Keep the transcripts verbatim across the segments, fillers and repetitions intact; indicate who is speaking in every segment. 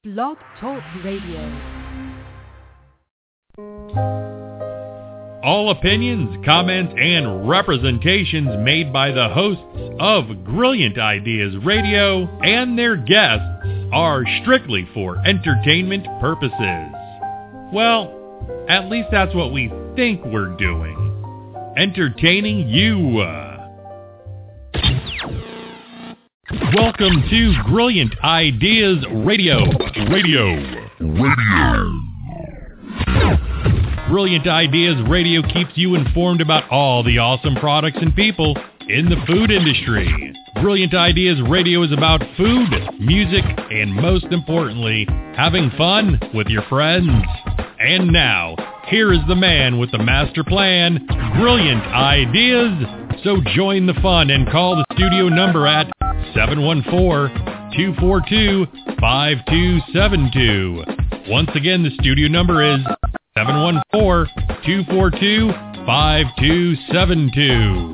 Speaker 1: Blog Talk Radio.
Speaker 2: All opinions, comments, and representations made by the hosts of Brilliant Ideas Radio and their guests are strictly for entertainment purposes. Well, at least that's what we think we're doing. Entertaining you. Welcome to Brilliant Ideas Radio. Radio. Radio. Brilliant Ideas Radio keeps you informed about all the awesome products and people in the food industry. Brilliant Ideas Radio is about food, music, and most importantly, having fun with your friends. And now, here is the man with the master plan, Brilliant Ideas. So join the fun and call the studio number at seven one four, two four two, five two seven two. Once again, the studio number is seven one four, two four two, five two seven two.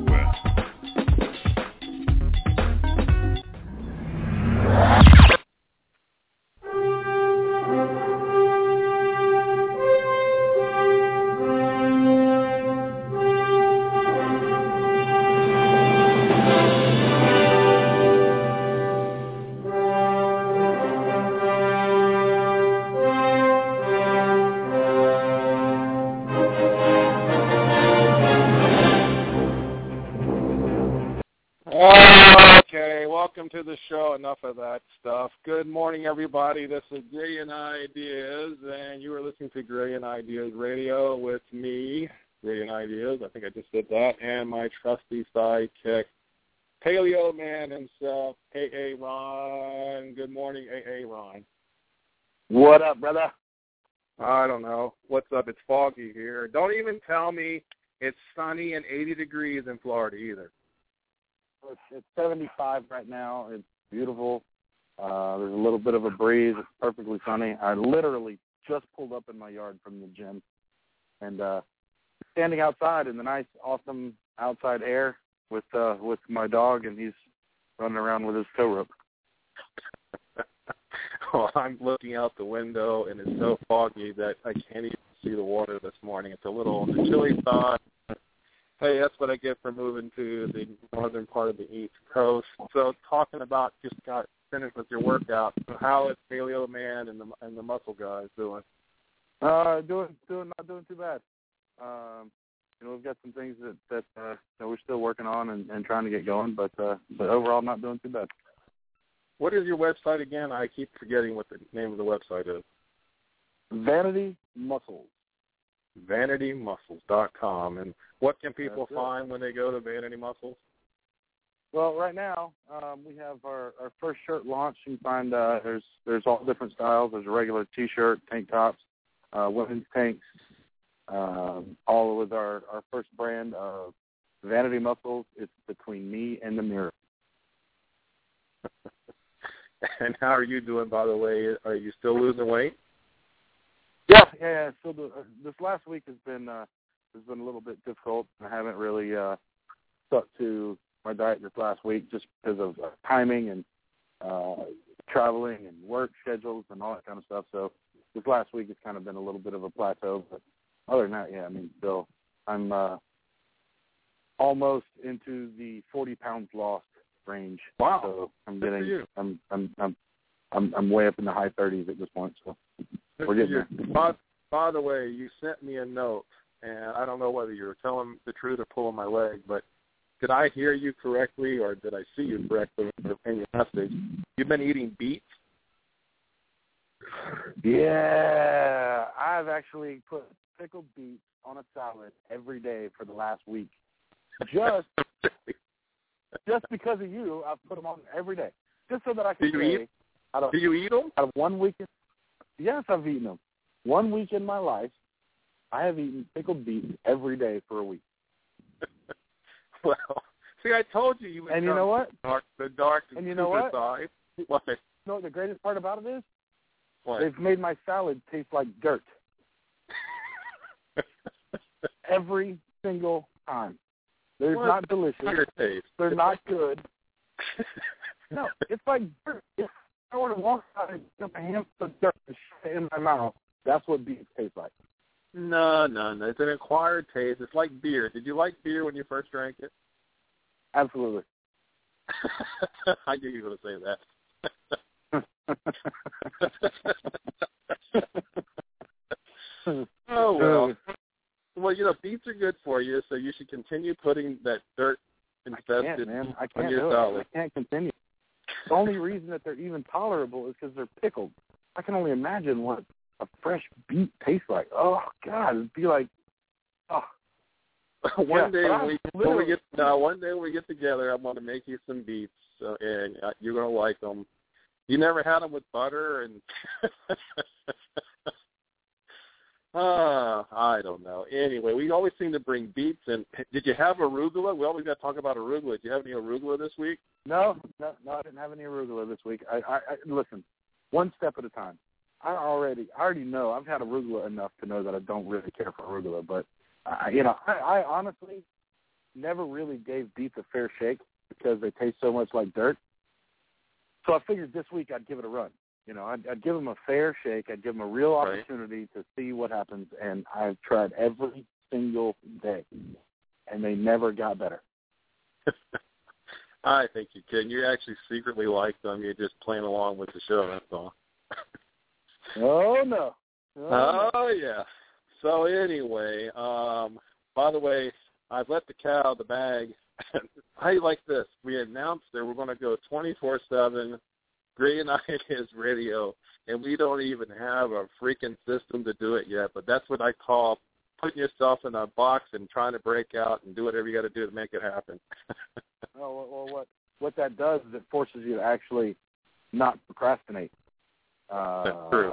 Speaker 3: To the show. Enough of that stuff. Good morning, everybody. This is Brilliant Ideas, and you are listening to Brilliant Ideas Radio with me, Brilliant Ideas. I think I just did that, and my trusty sidekick, Paleo Man himself, A A Ron. Good morning, A A Ron.
Speaker 4: What up, brother?
Speaker 3: I don't know. What's up? It's foggy here. Don't even tell me it's sunny and eighty degrees in Florida either.
Speaker 4: It's, it's seventy-five right now. It's beautiful. Uh, there's a little bit of a breeze. It's perfectly sunny. I literally just pulled up in my yard from the gym and uh, standing outside in the nice, awesome outside air with uh, with my dog, and he's running around with his tow rope.
Speaker 3: Well, I'm looking out the window, and it's so foggy that I can't even see the water this morning. It's a little on the chilly side. Hey, that's what I get for moving to the northern part of the East Coast. So talking about, just got finished with your workout. So how is Paleo Man and the and the muscle guys doing?
Speaker 4: Uh, doing, doing, not doing too bad. Um, you know, we've got some things that that, uh, that we're still working on and, and trying to get going, but uh, but overall, not doing too bad.
Speaker 3: What is your website again? I keep forgetting what the name of the website is.
Speaker 4: Vanity Muscles.
Speaker 3: vanity muscles dot com. And what can people
Speaker 4: That's
Speaker 3: find
Speaker 4: it.
Speaker 3: when they go to Vanity Muscles?
Speaker 4: Well, right now um, we have our, our first shirt launch. You can find uh, there's there's all different styles. There's a regular T-shirt, tank tops, uh, women's tanks, um, all with our, our first brand of Vanity Muscles. It's between me and the mirror.
Speaker 3: And how are you doing, by the way? Are you still losing weight?
Speaker 4: Yeah, yeah, yeah. So the, uh, this last week has been uh, has been a little bit difficult. I haven't really uh, stuck to my diet this last week just because of uh, timing and uh, traveling and work schedules and all that kind of stuff. So this last week has kind of been a little bit of a plateau. But other than that, yeah, I mean, still, I'm uh, almost into the forty pounds lost range.
Speaker 3: Wow!
Speaker 4: So I'm
Speaker 3: Good
Speaker 4: getting,
Speaker 3: for you.
Speaker 4: I'm, I'm, I'm, I'm, I'm way up in the high thirties at this point. So. We're getting there.
Speaker 3: By, by the way, you sent me a note, and I don't know whether you were telling the truth or pulling my leg, but did I hear you correctly or did I see you correctly in your message? You've been eating beets?
Speaker 4: Yeah, I've actually put pickled beets on a salad every day for the last week. Just, just because of you, I've put them on every day, just so that I can
Speaker 3: Do you
Speaker 4: say,
Speaker 3: eat?
Speaker 4: out of,
Speaker 3: Do you eat them?
Speaker 4: out of one week. Yes, I've eaten them. One week in my life, I have eaten pickled beets every day for a week.
Speaker 3: Well, see, I told you you would
Speaker 4: And you
Speaker 3: come
Speaker 4: know what?
Speaker 3: The dark, the dark
Speaker 4: And you know what?
Speaker 3: side. What?
Speaker 4: You know what the greatest part about it is?
Speaker 3: What?
Speaker 4: They've made my salad taste like dirt. Every single time. They're
Speaker 3: What?
Speaker 4: not delicious.
Speaker 3: Your taste.
Speaker 4: They're not good. No, it's like dirt. It's I would have walked out and took a handful of dirt and shit in my mouth. That's what beets taste like.
Speaker 3: No, no, no. It's an acquired taste. It's like beer. Did you like beer when you first drank it?
Speaker 4: Absolutely.
Speaker 3: I knew you were going to say that. Oh, well. Well, you know, beets are good for you, so you should continue putting that dirt infested
Speaker 4: I can't, man. I can't
Speaker 3: on your
Speaker 4: do
Speaker 3: salad.
Speaker 4: it. I can't continue. The only reason that they're even tolerable is because they're pickled. I can only imagine what a fresh beet tastes like. Oh, God. It'd be like, oh.
Speaker 3: one
Speaker 4: yeah,
Speaker 3: day when we, when we get no, one day when we get together, I'm going to make you some beets, uh, and uh, you're going to like them. You never had them with butter, and uh, I don't know. Anyway, we always seem to bring beets. And did you have arugula? We always got to talk about arugula. Did you have any arugula this week?
Speaker 4: No, no, no. I didn't have any arugula this week. I, I, I listen, one step at a time. I already, I already know. I've had arugula enough to know that I don't really care for arugula, but. Uh, you know, I, I honestly never really gave beets a fair shake because they taste so much like dirt. So I figured this week I'd give it a run. You know, I'd, I'd give them a fair shake. I'd give them a real opportunity right. to see what happens. And I've tried every single day, and they never got better.
Speaker 3: I think you can. You actually secretly like them. You're just playing along with the show. That's all.
Speaker 4: Oh, no.
Speaker 3: Oh, oh yeah. So anyway, um, by the way, I've let the cat out of the bag. How you like this? We announced that we're going to go twenty-four seven Great Ideas Radio, and we don't even have a freaking system to do it yet. But that's what I call putting yourself in a box and trying to break out and do whatever you got to do to make it happen.
Speaker 4: Oh, well, what what that does is it forces you to actually not procrastinate. Uh,
Speaker 3: That's true.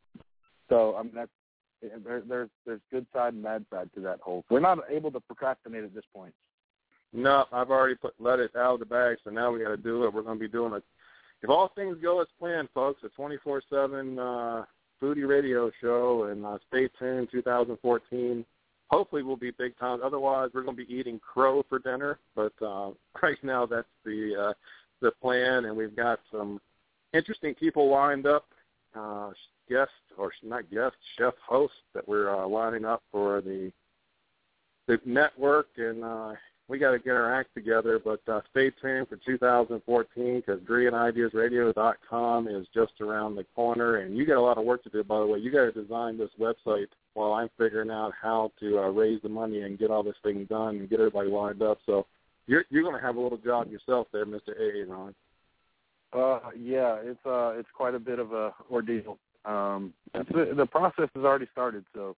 Speaker 4: So I mean that's. There, there's there's good side and bad side to that whole. We're not able to procrastinate at this point.
Speaker 3: No, I've already put let it out of the bag, so now we got to do it. We're going to be doing it. If all things go as planned, folks, a twenty-four seven uh, foodie radio show, and uh, stay tuned. two thousand fourteen. Hopefully, we'll be big time. Otherwise, we're going to be eating crow for dinner. But uh, right now, that's the uh, the plan, and we've got some interesting people lined up. Uh, guest or not guest chef host that we're uh, lining up for the the network, and uh, we got to get our act together. But uh, stay tuned for two thousand fourteen because Brilliant Ideas Radio dot com is just around the corner, and you got a lot of work to do. By the way, you got to design this website while I'm figuring out how to uh, raise the money and get all this thing done and get everybody lined up. So you're you're going to have a little job yourself there, Mister Aaron.
Speaker 4: Uh, yeah, it's uh, it's quite a bit of a ordeal. Um, it's, the process has already started, so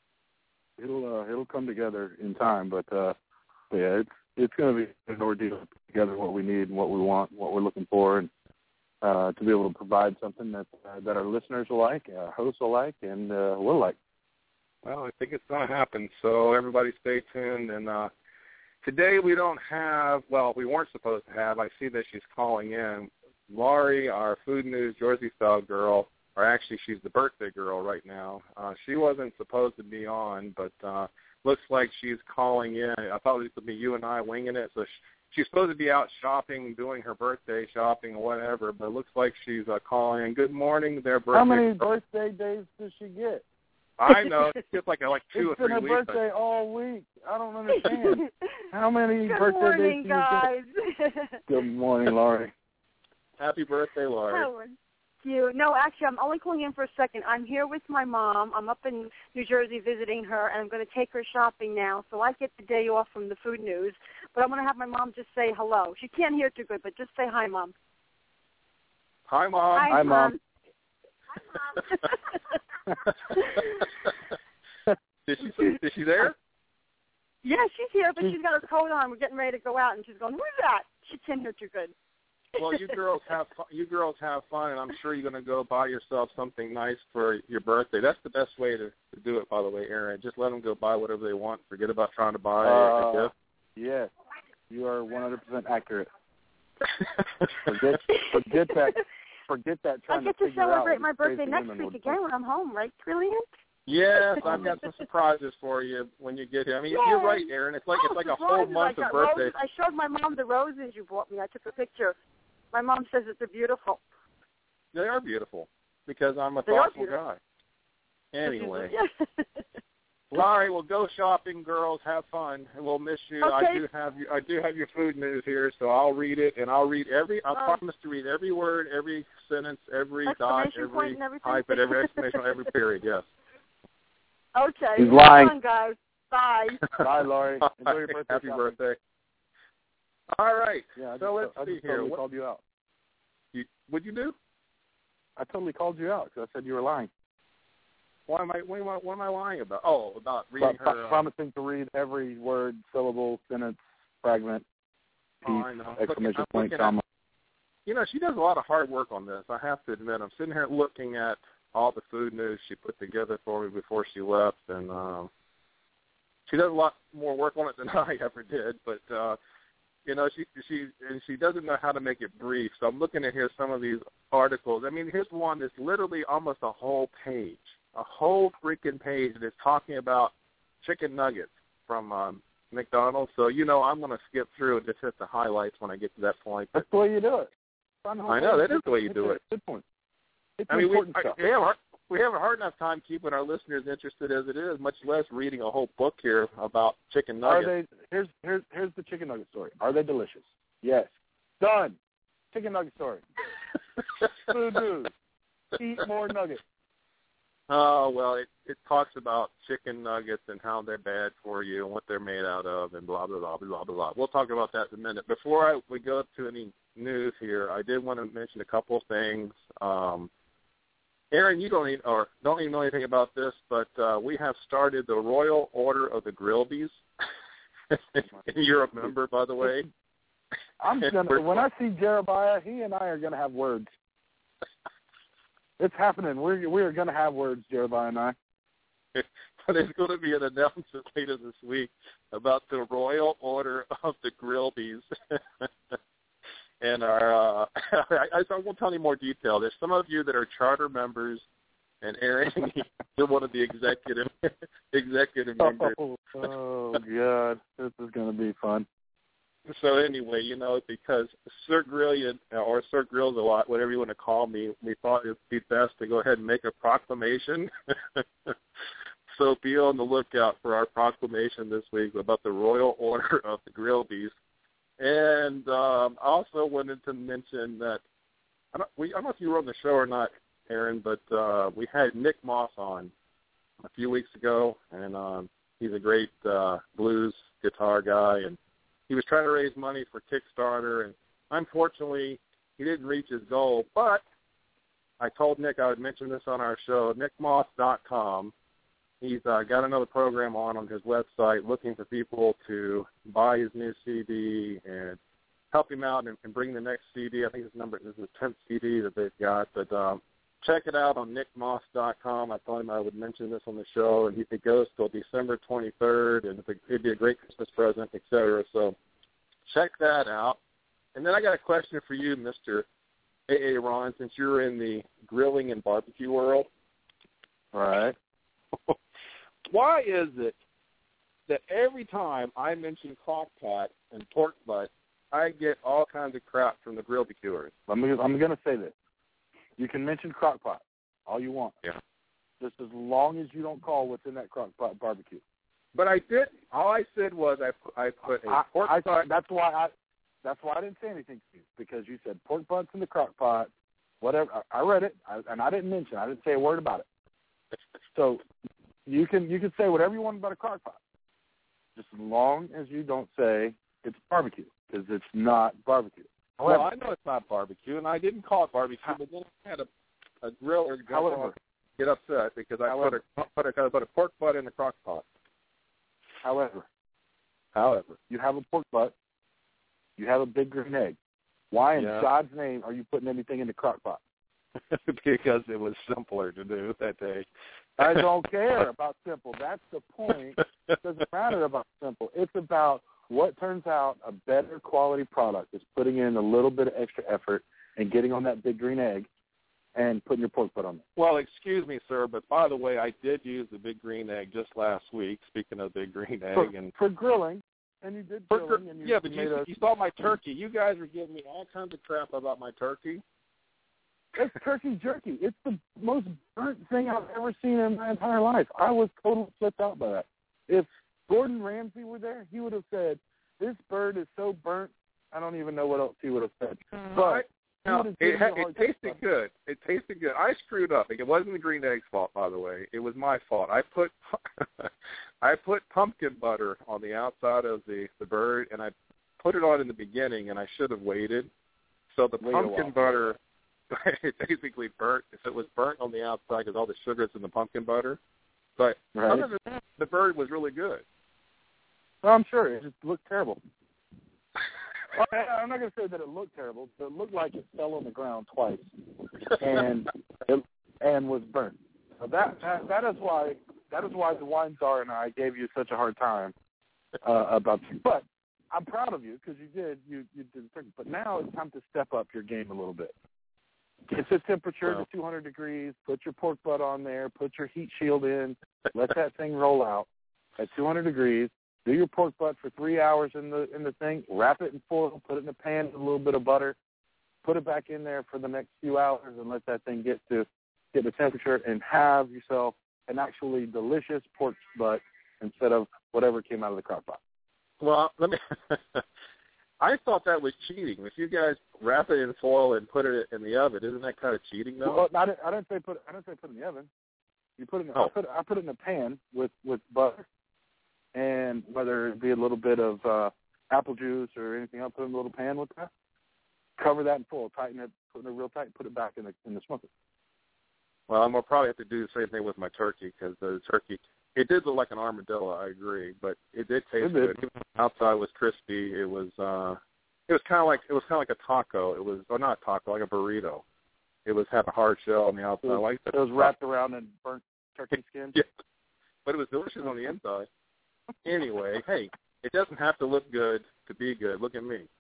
Speaker 4: it'll uh, it'll come together in time. But uh, yeah, it's it's going to be an ordeal to put together what we need and what we want, what we're looking for, and uh, to be able to provide something that uh, that our listeners will like, our hosts will like, and uh, we'll like.
Speaker 3: Well, I think it's going to happen. So everybody, stay tuned. And uh, today we don't have. Well, we weren't supposed to have. I see that she's calling in. Laurie, our Food News Jersey Style girl. Or actually, she's the birthday girl right now. Uh, she wasn't supposed to be on, but uh, looks like she's calling in. I thought it would be you and I winging it. So she, she's supposed to be out shopping, doing her birthday shopping or whatever, but it looks like she's uh, calling in. Good morning, their birthday.
Speaker 4: How many birthday days does she get?
Speaker 3: I know. It's just like, like two
Speaker 4: it's
Speaker 3: or three
Speaker 4: weeks. It's been her birthday all week. I don't understand. How many
Speaker 5: Good
Speaker 4: birthday
Speaker 5: morning,
Speaker 4: days do
Speaker 5: guys.
Speaker 4: you get? Good morning, Laurie.
Speaker 3: Happy birthday, Laurie.
Speaker 5: How are you? No, actually, I'm only calling in for a second. I'm here with my mom. I'm up in New Jersey visiting her, and I'm going to take her shopping now. So I get the day off from the food news. But I'm going to have my mom just say hello. She can't hear too good, but just say hi, Mom.
Speaker 3: Hi, Mom.
Speaker 5: Hi,
Speaker 4: Hi, Mom.
Speaker 5: Hi, Mom.
Speaker 3: Is she, is she there?
Speaker 5: Yeah, she's here, but she's got her coat on. We're getting ready to go out, and she's going, who's that? She can't hear too good.
Speaker 3: Well, you girls have fun. You girls have fun, and I'm sure you're going to go buy yourself something nice for your birthday. That's the best way to, to do it, by the way, Aaron. Just let them go buy whatever they want. Forget about trying to buy
Speaker 4: uh,
Speaker 3: a gift.
Speaker 4: Yes, you are one hundred percent accurate. forget, forget that. Forget that.
Speaker 5: I
Speaker 4: Trying
Speaker 5: get
Speaker 4: to,
Speaker 5: to
Speaker 4: figure
Speaker 5: celebrate
Speaker 4: out
Speaker 5: my birthday next
Speaker 4: women
Speaker 5: week
Speaker 4: would
Speaker 5: again
Speaker 4: think.
Speaker 5: when I'm home, right, Trillian?
Speaker 3: Yes, I've got some surprises for you when you get here. I mean,
Speaker 5: Yay.
Speaker 3: you're right, Aaron. It's like
Speaker 5: oh,
Speaker 3: it's like a
Speaker 5: surprises.
Speaker 3: whole month
Speaker 5: I
Speaker 3: of
Speaker 5: got
Speaker 3: birthdays.
Speaker 5: Roses. I showed my mom the roses you bought me. I took a picture. My mom says that they're beautiful.
Speaker 3: They are beautiful because I'm a
Speaker 5: They are
Speaker 3: thoughtful guy. Anyway.
Speaker 5: Yeah.
Speaker 3: Laurie, well, go shopping, girls. Have fun, and we'll miss you.
Speaker 5: Okay.
Speaker 3: I do have you. I do have your food news here, so I'll read it, and I'll read every. I
Speaker 5: Oh.
Speaker 3: promise to read every word, every sentence, every dot,
Speaker 5: Exclamation point
Speaker 3: every
Speaker 5: and everything?
Speaker 3: hyphen, every exclamation, every period. Yes.
Speaker 5: Okay.
Speaker 4: He's
Speaker 5: Have
Speaker 4: lying.
Speaker 5: fun, guys. Bye.
Speaker 4: Bye, Laurie. Enjoy your birthday.
Speaker 3: Happy
Speaker 4: shopping.
Speaker 3: birthday. All right.
Speaker 4: Yeah, I just,
Speaker 3: so let's
Speaker 4: I
Speaker 3: see
Speaker 4: just
Speaker 3: here.
Speaker 4: totally
Speaker 3: What
Speaker 4: called you out.
Speaker 3: you, what'd you do?
Speaker 4: I totally called you out because I said you were lying.
Speaker 3: Why am I? What am I, what am I lying about? Oh, about reading
Speaker 4: Pro-
Speaker 3: her. Uh,
Speaker 4: promising to read every word, syllable, sentence, fragment, piece,
Speaker 3: oh, I know.
Speaker 4: exclamation
Speaker 3: I'm
Speaker 4: point,
Speaker 3: looking
Speaker 4: comma.
Speaker 3: At, you know, she does a lot of hard work on this. I have to admit. I'm sitting here looking at all the food news she put together for me before she left, and um, she does a lot more work on it than I ever did. But uh, you know, she she and she doesn't know how to make it brief. So I'm looking at here some of these articles. I mean, here's one that's literally almost a whole page. A whole freaking page that's talking about chicken nuggets from um, McDonald's. So, you know, I'm going to skip through and just hit the highlights when I get to that point. But
Speaker 4: That's the way you do it.
Speaker 3: I know, that is the way you do it.
Speaker 4: Good point. It's
Speaker 3: I mean, we,
Speaker 4: important
Speaker 3: I,
Speaker 4: stuff.
Speaker 3: we, have a, we have a hard enough time keeping our listeners interested as it is, much less reading a whole book here about chicken nuggets.
Speaker 4: Are they? Here's here's here's the chicken nugget story. Are they delicious? Yes. Done. Chicken nugget story. Food news. Eat more nuggets.
Speaker 3: Oh, well, it, it talks about chicken nuggets and how they're bad for you and what they're made out of and blah, blah, blah, blah, blah, blah. We'll talk about that in a minute. Before I, we go to any news here, I did want to mention a couple of things. Um, Aaron, you don't even, or don't even know anything about this, but uh, we have started the Royal Order of the Grillbies. You're a member, by the way.
Speaker 4: I'm gonna, when I see Jeremiah, he and I are going to have words. It's happening. We're we are going to have words, Jeremiah and I.
Speaker 3: But there's going to be an announcement later this week about the Royal Order of the Grillbies. And our, uh, I, I won't tell any more detail. There's some of you that are charter members, and Aaron, you're one of the executive executive members.
Speaker 4: Oh, oh God, this is going to be fun.
Speaker 3: So anyway, you know, because Sir Grillian, or Sir Grills a lot, whatever you want to call me, we thought it would be best to go ahead and make a proclamation. So be on the lookout for our proclamation this week about the Royal Order of the Grillbies. And um, I also wanted to mention that, I don't, we, I don't know if you were on the show or not, Aaron, but uh, we had Nick Moss on a few weeks ago, and um, he's a great uh, blues guitar guy, and he was trying to raise money for Kickstarter, and unfortunately, he didn't reach his goal. But I told Nick I would mention this on our show, nick moss dot com. He's uh, got another program on on his website looking for people to buy his new C D and help him out and, and bring the next C D. I think his number this is the tenth C D that they've got. But um, check it out on nick moss dot com. I told him I would mention this on the show, and it goes till December twenty-third, and it'd be a great Christmas present, et cetera. So check that out. And then I got a question for you, Mister A A. Ron, since you're in the grilling and barbecue world.
Speaker 4: All right.
Speaker 3: Why is it that every time I mention crock pot and pork butt, I get all kinds of crap from the grill barbecue?
Speaker 4: I'm, I'm going to say this. You can mention crock pot all you want.
Speaker 3: Yeah.
Speaker 4: Just as long as you don't call what's in that crock pot barbecue.
Speaker 3: But I did. All I said was I put, I put a
Speaker 4: I,
Speaker 3: pork
Speaker 4: I,
Speaker 3: butt.
Speaker 4: That's why I. That's why I didn't say anything to you, because you said pork butts in the crock pot, whatever. I, I read it, I, and I didn't mention. I didn't say a word about it. So you can you can say whatever you want about a crock pot, just as long as you don't say it's barbecue, because it's not barbecue. However,
Speaker 3: Well, I know it's not barbecue, and I didn't call it barbecue, but then I had a, a griller
Speaker 4: However,
Speaker 3: get upset because I
Speaker 4: however,
Speaker 3: put a, put, a, put a pork butt in the crock pot.
Speaker 4: however,
Speaker 3: However,
Speaker 4: you have a pork butt, you have a big green egg. Why in
Speaker 3: Yeah.
Speaker 4: God's name are you putting anything in the crock pot?
Speaker 3: because it was simpler to do that day.
Speaker 4: I don't care about simple. That's the point. It doesn't matter about simple. It's about what turns out a better quality product is putting in a little bit of extra effort and getting on that big green egg and putting your pork butt on it.
Speaker 3: Well, excuse me, sir, but by the way, I did use the big green egg just last week, speaking of big green egg.
Speaker 4: For,
Speaker 3: and
Speaker 4: for grilling, and you did
Speaker 3: for,
Speaker 4: grilling. And you,
Speaker 3: yeah, but
Speaker 4: you made
Speaker 3: you,
Speaker 4: a,
Speaker 3: you saw my turkey. You guys were giving me all kinds of crap about my turkey.
Speaker 4: That's turkey jerky. It's the most burnt thing I've ever seen in my entire life. I was totally flipped out by that. If Gordon Ramsay were there, he would have said, "This bird is so burnt, I don't even know what else he would have said." But
Speaker 3: no, it, ha- it tasted good. It tasted good. I screwed up. It wasn't the green egg's fault, by the way. It was my fault. I put I put pumpkin butter on the outside of the, the bird, and I put it on in the beginning, and I should have waited. So the
Speaker 4: Wait
Speaker 3: pumpkin butter, it basically burnt. So it was burnt on the outside because all the sugar's in the pumpkin butter. But
Speaker 4: right.
Speaker 3: other than that, the bird was really good.
Speaker 4: Well, I'm sure. It just looked terrible. I'm not going to say that it looked terrible, but it looked like it fell on the ground twice and it, and was burnt. So that, that that is why that is why the wine czar and I gave you such a hard time uh, about this. But I'm proud of you because you did you you did the turkey. But now it's time to step up your game a little bit. Get the temperature
Speaker 3: well.
Speaker 4: to two hundred degrees. Put your pork butt on there. Put your heat shield in. Let that thing roll out at two hundred degrees. Do your pork butt for three hours in the in the thing. Wrap it in foil. Put it in a pan with a little bit of butter. Put it back in there for the next few hours and let that thing get to get the temperature and have yourself an actually delicious pork butt instead of whatever came out of the crock pot.
Speaker 3: Well, let me. I thought that was cheating. If you guys wrap it in foil and put it in the oven, isn't that kind of cheating, though?
Speaker 4: Well, I didn't, I didn't say put. I didn't say put it in the oven. You put it. In,
Speaker 3: oh.
Speaker 4: I put. I put it in a pan with with butter. And whether it be a little bit of uh, apple juice or anything else, put it in a little pan with that. Cover that in full, tighten it, put it real tight, put it back in the in the smoker.
Speaker 3: Well, I'm gonna probably have to do the same thing with my turkey because the turkey, it did look like an armadillo. I agree, but it did taste
Speaker 4: it did.
Speaker 3: good. The outside was crispy. It was uh, it was kind of like it was kind of like a taco. It was, or not a taco, like a burrito. It was had a hard shell on the outside.
Speaker 4: It was,
Speaker 3: like
Speaker 4: it was wrapped around in burnt turkey skin.
Speaker 3: Yeah, but it was delicious on the inside. Anyway, hey, it doesn't have to look good to be good. Look at me.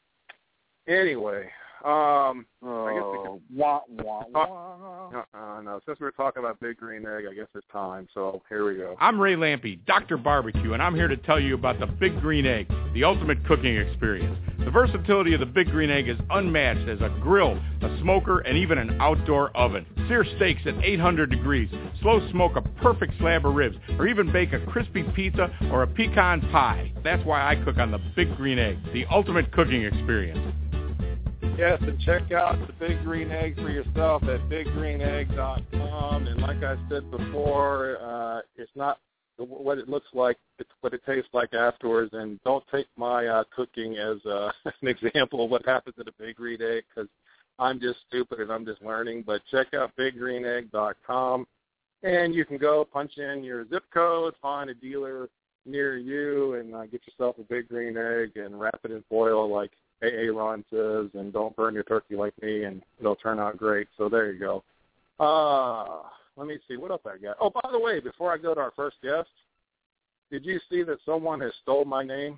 Speaker 3: Anyway, um,
Speaker 4: oh,
Speaker 3: I guess we can
Speaker 4: wah, wah, wah.
Speaker 3: Uh, no, since we're talking about Big Green Egg, I guess it's time. So here we go.
Speaker 6: I'm Ray Lampe, Doctor Barbecue, and I'm here to tell you about the Big Green Egg, the ultimate cooking experience. The versatility of the Big Green Egg is unmatched as a grill, a smoker, and even an outdoor oven. Sear steaks at eight hundred degrees, slow smoke a perfect slab of ribs, or even bake a crispy pizza or a pecan pie. That's why I cook on the Big Green Egg, the ultimate cooking experience.
Speaker 3: Yes, and check out the Big Green Egg for yourself at big green egg dot com. And like I said before, uh, it's not what it looks like, it's what it tastes like afterwards. And don't take my uh, cooking as uh, an example of what happens at a Big Green Egg because I'm just stupid and I'm just learning. But check out big green egg dot com, and you can go punch in your zip code, find a dealer near you, and uh, get yourself a Big Green Egg and wrap it in foil like A A Ron says, and don't burn your turkey like me, and it'll turn out great. So there you go. Uh, let me see. What else I got? Oh, by the way, before I go to our first guest, did you see that someone has stole my name?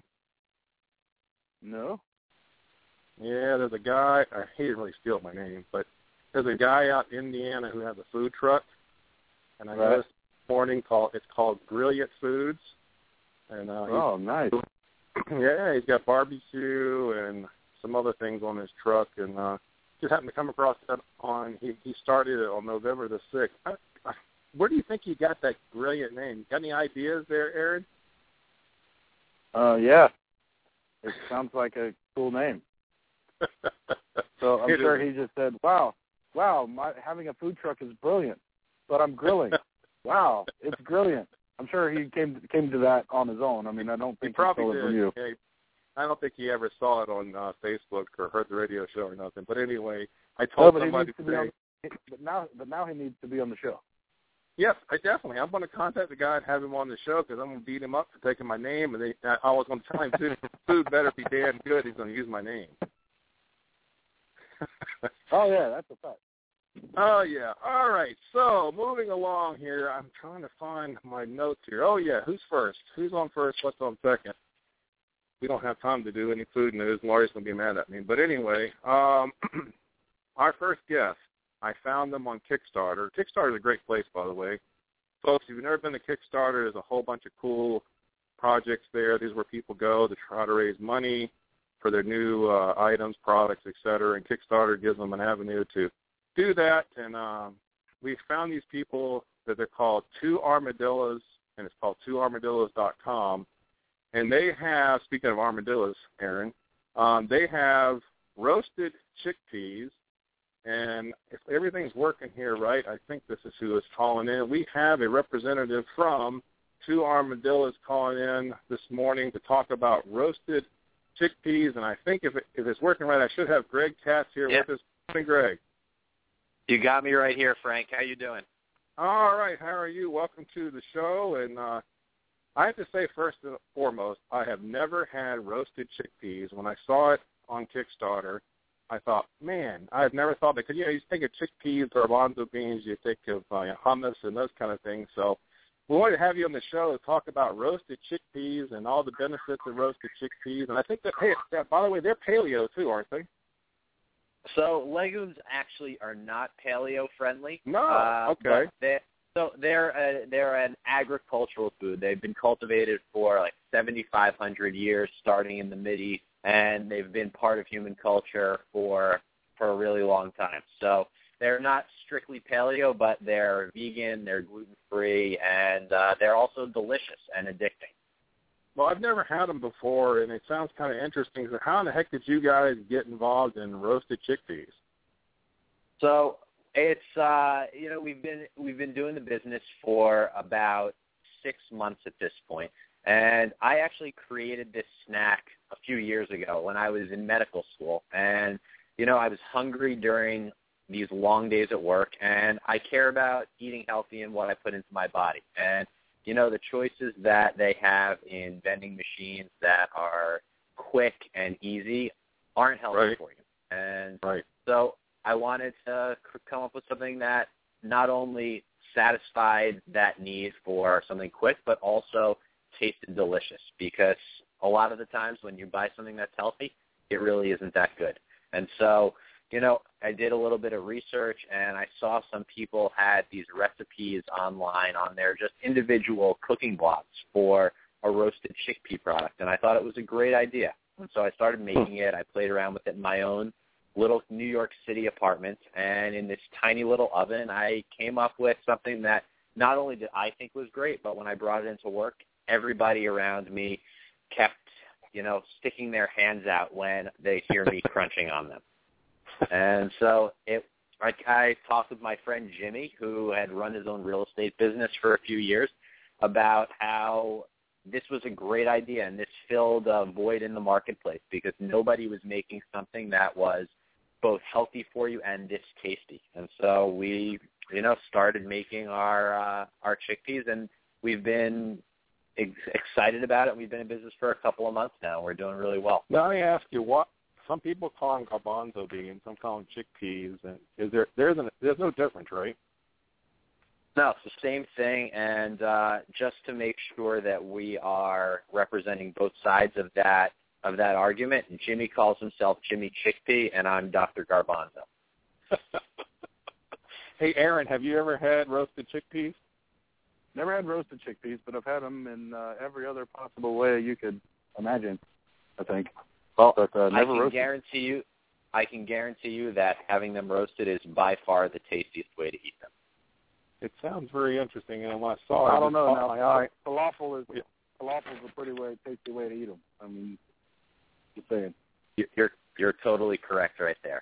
Speaker 4: No.
Speaker 3: Yeah, there's a guy. Uh, he didn't really steal my name, but there's a guy out in Indiana who has a food truck, and I
Speaker 4: right.
Speaker 3: noticed this morning called it's called Brilliant Foods. And uh,
Speaker 4: oh, nice.
Speaker 3: Yeah, he's got barbecue and some other things on his truck, and uh, just happened to come across that on. He he started it on November the sixth. I, I, where do you think he got that brilliant name? Got any ideas there, Aaron?
Speaker 4: Uh, yeah. It sounds like a cool name. So I'm
Speaker 3: it
Speaker 4: sure
Speaker 3: is.
Speaker 4: he just said, "Wow, wow, my, having a food truck is brilliant, but I'm grilling. Wow, it's brilliant." I'm sure he came came to that on his own. I mean, I don't think
Speaker 3: he probably
Speaker 4: he stole
Speaker 3: did.
Speaker 4: it from you.
Speaker 3: Yeah, I don't think he ever saw it on uh, Facebook or heard the radio show or nothing. But anyway, I told
Speaker 4: no, but
Speaker 3: somebody
Speaker 4: he needs to
Speaker 3: today.
Speaker 4: be on, but now, but now he needs to be on the show.
Speaker 3: Yes, I definitely. I'm going to contact the guy and have him on the show because I'm going to beat him up for taking my name. And they, I was going to tell him, too, food better be damn good. He's going to use my name.
Speaker 4: Oh, yeah, that's a fact.
Speaker 3: Oh, yeah. All right. So moving along here, I'm trying to find my notes here. Oh, yeah. Who's first? Who's on first? What's on second? We don't have time to do any food news. Laurie's going to be mad at me. But anyway, um, our first guest, I found them on Kickstarter. Kickstarter is a great place, by the way. Folks, if you've never been to Kickstarter, there's a whole bunch of cool projects there. These are where people go to try to raise money for their new uh, items, products, et cetera. And Kickstarter gives them an avenue to do that, and um, we found these people that they're called Two Armadillos, and it's called two armadillos dot com. And they have, speaking of armadillos, Aaron, um, they have roasted chickpeas. And if everything's working here right, I think this is who is calling in. We have a representative from Two Armadillos calling in this morning to talk about roasted chickpeas. And I think if, it, if it's working right, I should have Greg Katz here
Speaker 7: yep.
Speaker 3: with us. Hey, Greg.
Speaker 7: You got me right here, Frank. How you doing?
Speaker 3: All right. How are you? Welcome to the show. And uh, I have to say, first and foremost, I have never had roasted chickpeas. When I saw it on Kickstarter, I thought, man, I had never thought that. Because, you know, you think of chickpeas, garbanzo beans, you think of uh, hummus and those kind of things. So we wanted to have you on the show to talk about roasted chickpeas and all the benefits of roasted chickpeas. And I think that, hey, that, by the way, they're paleo too, aren't they?
Speaker 7: So legumes actually are not paleo-friendly.
Speaker 3: No,
Speaker 7: uh,
Speaker 3: okay.
Speaker 7: They're, so they're a, they're an agricultural food. They've been cultivated for like seventy-five hundred years, starting in the Mideast, and they've been part of human culture for for a really long time. So they're not strictly paleo, but they're vegan, they're gluten-free, and uh, they're also delicious and addicting.
Speaker 3: Well, I've never had them before, and it sounds kind of interesting. So how in the heck did you guys get involved in roasted chickpeas?
Speaker 7: So it's uh, you know we've been we've been doing the business for about six months at this point, and I actually created this snack a few years ago when I was in medical school, and you know I was hungry during these long days at work, and I care about eating healthy and what I put into my body, and you know, the choices that they have in vending machines that are quick and easy aren't healthy
Speaker 3: right.
Speaker 7: for you. And
Speaker 3: right.
Speaker 7: so I wanted to come up with something that not only satisfied that need for something quick, but also tasted delicious, because a lot of the times when you buy something that's healthy, it really isn't that good. And so, you know, I did a little bit of research, and I saw some people had these recipes online on their just individual cooking blogs for a roasted chickpea product, and I thought it was a great idea. And so I started making it. I played around with it in my own little New York City apartment, and in this tiny little oven, I came up with something that not only did I think was great, but when I brought it into work, everybody around me kept, you know, sticking their hands out when they hear me crunching on them. And so it, like I talked with my friend Jimmy, who had run his own real estate business for a few years, about how this was a great idea, and this filled a void in the marketplace because nobody was making something that was both healthy for you and this tasty. And so we, you know, started making our uh, our chickpeas, and we've been ex- excited about it. We've been in business for a couple of months now. We're doing really well.
Speaker 3: Now, let me ask you, what some people call them garbanzo beans, some call them chickpeas, and is there there's an, there's no difference, right?
Speaker 7: No, it's the same thing, and uh, just to make sure that we are representing both sides of that of that argument, Jimmy calls himself Jimmy Chickpea, and I'm Doctor Garbanzo.
Speaker 3: Hey, Aaron, have you ever had roasted chickpeas?
Speaker 4: Never had roasted chickpeas, but I've had them in uh, every other possible way you could imagine, I think.
Speaker 7: Well,
Speaker 4: but, uh, never
Speaker 7: I can
Speaker 4: roasted.
Speaker 7: guarantee you, I can guarantee you that having them roasted is by far the tastiest way to eat them.
Speaker 3: It sounds very interesting, and when I saw it,
Speaker 4: I don't know.
Speaker 3: Now,
Speaker 4: my eye. Falafel is falafel is a pretty way, tasty way to eat them. I mean, just saying.
Speaker 7: You're you're totally correct right there.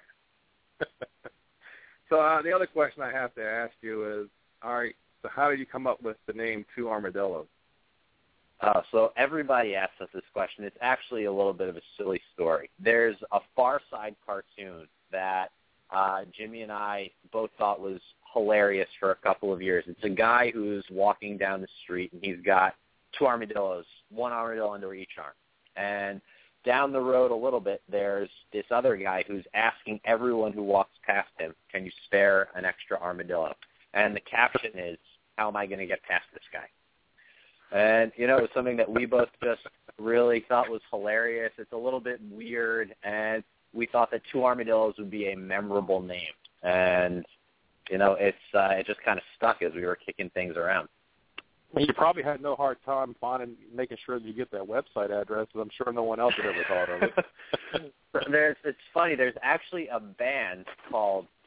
Speaker 3: So uh, the other question I have to ask you is, all right, so how did you come up with the name Two Armadillos?
Speaker 7: Uh, so everybody asks us this question. It's actually a little bit of a silly story. There's a Far Side cartoon that uh, Jimmy and I both thought was hilarious for a couple of years. It's a guy who's walking down the street, and he's got two armadillos, one armadillo under each arm. And down the road a little bit, there's this other guy who's asking everyone who walks past him, can you spare an extra armadillo? And the caption is, how am I going to get past this guy? And, you know, it was something that we both just really thought was hilarious. It's a little bit weird, and we thought that Two Armadillos would be a memorable name. And, you know, it's uh, it just kind of stuck as we were kicking things around.
Speaker 3: Well, you probably had no hard time finding, making sure that you get that website address, because I'm sure no one else had ever thought of it.
Speaker 7: There's, it's funny. There's actually a band called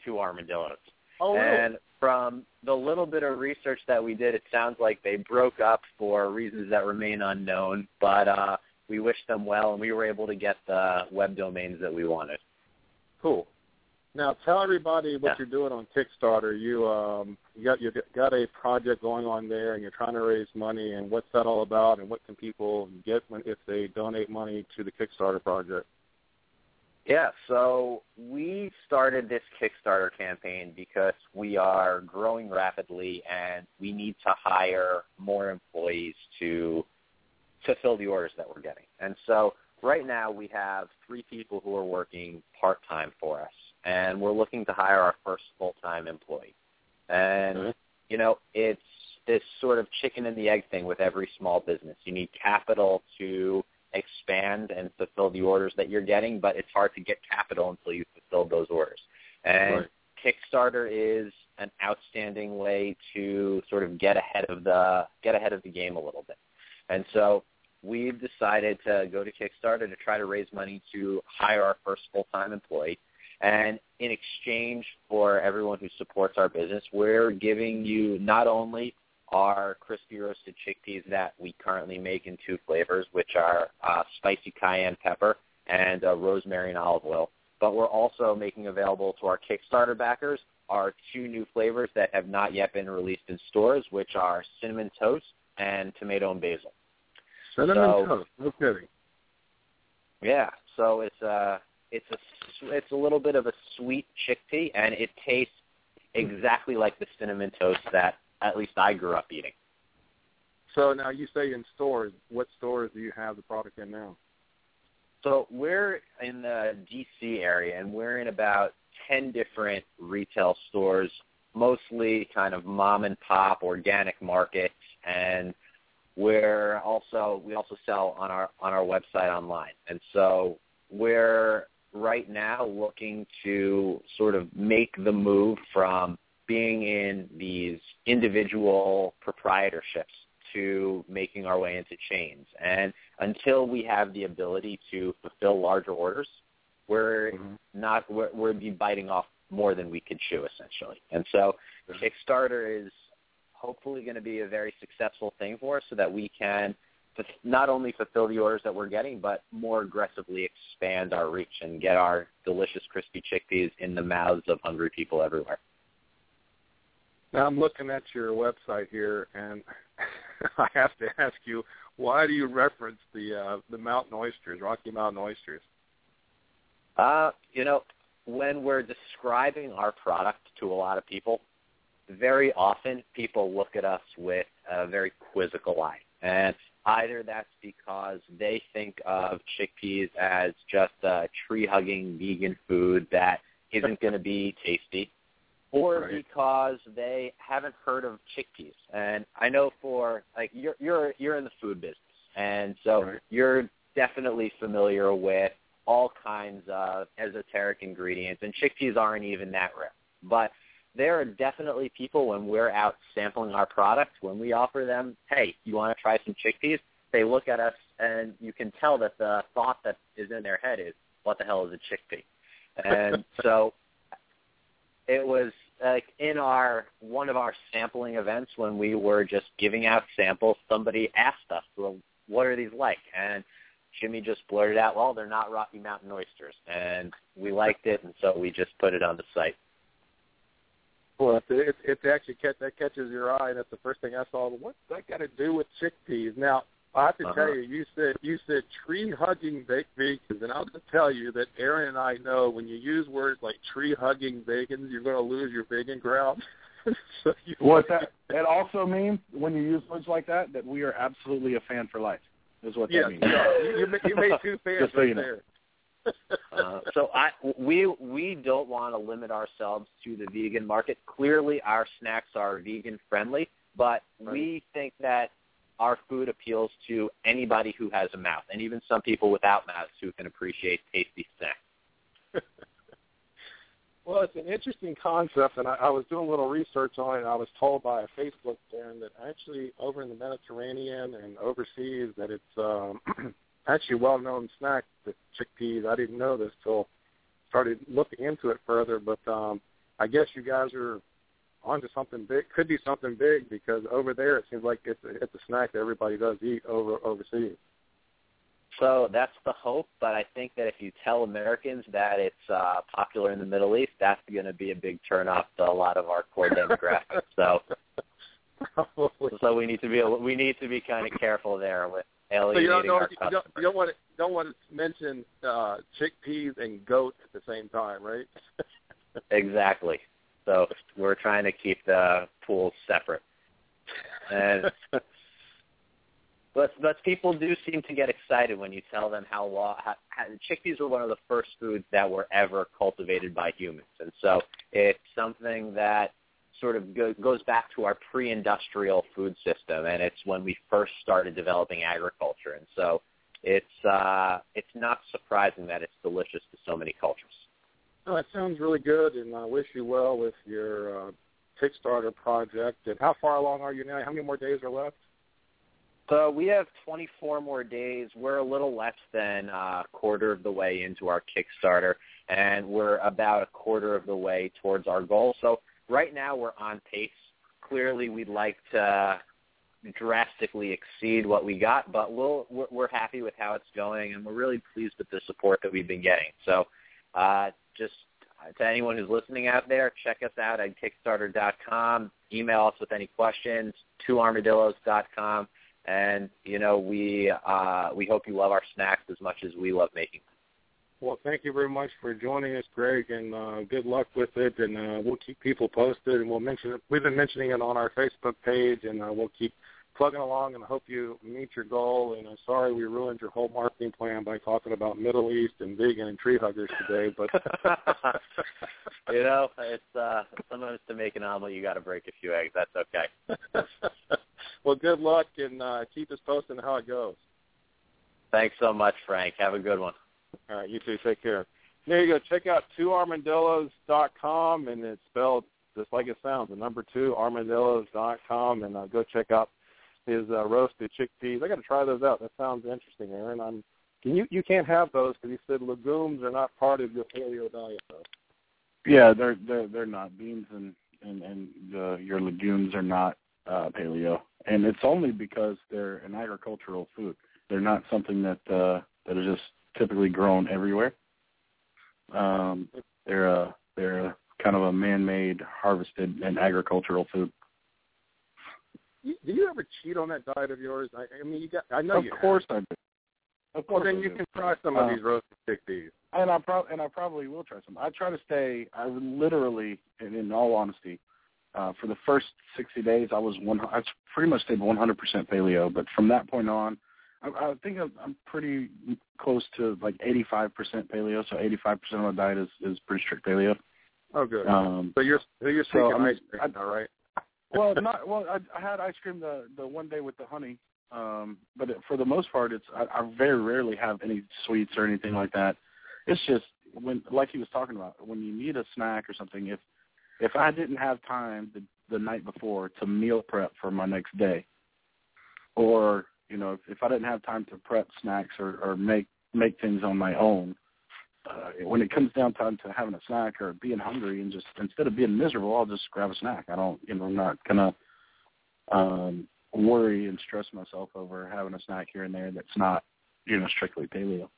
Speaker 7: two armadillos.
Speaker 3: Oh, really?
Speaker 7: And from the little bit of research that we did, it sounds like they broke up for reasons that remain unknown, but uh, we wish them well, and we were able to get the web domains that we wanted.
Speaker 3: Cool. Now, tell everybody what
Speaker 7: Yeah.
Speaker 3: you're doing on Kickstarter. You um, you got you got a project going on there, and you're trying to raise money. And what's that all about? And what can people get when, if they donate money to the Kickstarter project?
Speaker 7: Yeah, so we started this Kickstarter campaign because we are growing rapidly and we need to hire more employees to fulfill the orders that we're getting. And so right now we have three people who are working part-time for us, and we're looking to hire our first full-time employee. And, mm-hmm. you know, it's this sort of chicken and the egg thing with every small business. You need capital to expand and fulfill the orders that you're getting, but it's hard to get capital until you fulfill those orders. And
Speaker 3: right.
Speaker 7: Kickstarter is an outstanding way to sort of get ahead of the get ahead of the game a little bit. And so we've decided to go to Kickstarter to try to raise money to hire our first full-time employee. And in exchange for everyone who supports our business, we're giving you not only our crispy roasted chickpeas that we currently make in two flavors, which are uh, spicy cayenne pepper and uh, rosemary and olive oil, but we're also making available to our Kickstarter backers our two new flavors that have not yet been released in stores, which are cinnamon toast and tomato and basil.
Speaker 3: Cinnamon
Speaker 7: so,
Speaker 3: toast, no kidding.
Speaker 7: Yeah, so it's a it's a it's a little bit of a sweet chickpea, and it tastes exactly like the cinnamon toast that at least I grew up eating.
Speaker 3: So now you say in stores. What stores do you have the product in now?
Speaker 7: So we're in the D C area, and we're in about ten different retail stores, mostly kind of mom and pop organic markets, and we're also we also sell on our on our website online. And so we're right now looking to sort of make the move from being in these individual proprietorships to making our way into chains. And until we have the ability to fulfill larger orders, we're mm-hmm. not we're, we're be biting off more than we could chew, essentially. And so mm-hmm. Kickstarter is hopefully going to be a very successful thing for us so that we can not only fulfill the orders that we're getting, but more aggressively expand our reach and get our delicious crispy chickpeas in the mouths of hungry people everywhere.
Speaker 3: Now I'm looking at your website here, and I have to ask you, why do you reference the uh, the mountain oysters, Rocky Mountain oysters?
Speaker 7: Uh, you know, when we're describing our product to a lot of people, very often people look at us with a very quizzical eye. And either that's because they think of chickpeas as just a tree-hugging vegan food that isn't going to be tasty, or right. because they haven't heard of chickpeas. And I know for like you're you're you're in the food business, and so right. you're definitely familiar with all kinds of esoteric ingredients, and chickpeas aren't even that rare. But there are definitely people, when we're out sampling our product, when we offer them, hey, you want to try some chickpeas? They look at us, and you can tell that the thought that is in their head is, what the hell is a chickpea? And so it was like in our one of our sampling events when we were just giving out samples, somebody asked us, well, what are these like? And Jimmy just blurted out, well, they're not Rocky Mountain oysters. And we liked it, and so we just put it on the site.
Speaker 3: Well, it, it actually catch, that catches your eye. That's the first thing I saw. What's that got to do with chickpeas? Now, I have to uh-huh. tell you, you said you said tree-hugging baked vegans, and I'll just tell you that Aaron and I know when you use words like tree-hugging vegans, you're going to lose your vegan ground. so you
Speaker 4: what that that also means when you use words like that, that we are absolutely a fan for life, is what
Speaker 3: yes,
Speaker 4: that means.
Speaker 3: Yeah, you, you, you made two fans
Speaker 4: just so
Speaker 3: right
Speaker 4: you know.
Speaker 3: there.
Speaker 7: uh, so I, we we don't want to limit ourselves to the vegan market. Clearly, our snacks are vegan friendly, but right. we think that our food appeals to anybody who has a mouth, and even some people without mouths who can appreciate tasty snacks.
Speaker 3: Well, it's an interesting concept, and I, I was doing a little research on it, and I was told by a Facebook fan that actually over in the Mediterranean and overseas that it's um, actually a well-known snack, the chickpeas. I didn't know this till started looking into it further, but um, I guess you guys are onto something big. Could be something big because over there it seems like it's a, it's a snack that everybody does eat over overseas.
Speaker 7: So that's the hope, but I think that if you tell Americans that it's uh, popular in the Middle East, that's going to be a big turnoff to a lot of our core demographics. So, so we need to be we need to be kind of careful there with alienating
Speaker 3: so you don't know,
Speaker 7: our
Speaker 3: you
Speaker 7: customers.
Speaker 3: don't, you don't want to don't want to mention uh, chickpeas and goat at the same time, right?
Speaker 7: Exactly. So we're trying to keep the pools separate. And but but people do seem to get excited when you tell them how long how, how, chickpeas were one of the first foods that were ever cultivated by humans, and so it's something that sort of go, goes back to our pre-industrial food system, and it's when we first started developing agriculture, and so it's uh, it's not surprising that it's delicious to so many cultures.
Speaker 3: Oh, that sounds really good, and I wish you well with your uh, Kickstarter project. And how far along are you now? How many more days are left?
Speaker 7: So we have twenty-four more days. We're a little less than a quarter of the way into our Kickstarter, and we're about a quarter of the way towards our goal. So right now we're on pace. Clearly we'd like to drastically exceed what we got, but we'll, we're, we're happy with how it's going, and we're really pleased with the support that we've been getting. So uh, just to anyone who's listening out there, check us out at Kickstarter dot com. Email us with any questions, two armadillos dot com. And, you know, we uh, we hope you love our snacks as much as we love making them.
Speaker 3: Well, thank you very much for joining us, Greg, and uh, good luck with it. And uh, we'll keep people posted, and we'll mention it. We've been mentioning it on our Facebook page, and uh, we'll keep plugging along, and I hope you meet your goal. And I'm sorry we ruined your whole marketing plan by talking about Middle East and vegan and tree huggers today. But
Speaker 7: you know, it's uh, sometimes to make an omelet, you got to break a few eggs. That's okay.
Speaker 3: Well, good luck, and uh, keep us posted on how it goes.
Speaker 7: Thanks so much, Frank. Have a good one.
Speaker 3: All right, you too. Take care. There you go. Check out two armadillos dot com, and it's spelled just like it sounds, the number two, armadillos dot com, and uh, go check out his uh, roasted chickpeas. I got to try those out. That sounds interesting, Aaron. I'm, can you you can't have those because you said legumes are not part of your paleo diet, though.
Speaker 4: Yeah, they're they're they're not. Beans and and and uh, your legumes are not uh, paleo, and it's only because they're an agricultural food. They're not something that uh, that is just typically grown everywhere. Um, they're a they're a kind of a man-made, harvested, and agricultural food.
Speaker 3: Do you ever cheat on that diet of yours? I, I mean, you got. I know
Speaker 4: of
Speaker 3: you.
Speaker 4: Of course
Speaker 3: have.
Speaker 4: I do. Of
Speaker 3: well,
Speaker 4: course
Speaker 3: then
Speaker 4: I
Speaker 3: you
Speaker 4: do.
Speaker 3: can try some
Speaker 4: uh,
Speaker 3: of these roasted chickpeas.
Speaker 4: And I pro- and I probably will try some. I try to stay. I literally, in, in all honesty, uh, for the first sixty days, I was one. I pretty much stayed one hundred percent paleo. But from that point on, I, I think I'm, I'm pretty close to like eighty-five percent paleo. So eighty-five percent of my diet is, is pretty strict paleo.
Speaker 3: Oh, good.
Speaker 4: Um,
Speaker 3: so you're so you're
Speaker 4: so
Speaker 3: seeking ice cream,
Speaker 4: I,
Speaker 3: all right?
Speaker 4: well, not well. I, I had ice cream the the one day with the honey, um, but it, for the most part, it's I, I very rarely have any sweets or anything like that. It's just when, like he was talking about, when you need a snack or something. If if I didn't have time the, the night before to meal prep for my next day, or you know, if, if I didn't have time to prep snacks or, or make make things on my own. Uh, when it comes down time to having a snack or being hungry and just instead of being miserable, I'll just grab a snack. I don't, you know, I'm not gonna um, worry and stress myself over having a snack here and there that's not, you know, strictly paleo.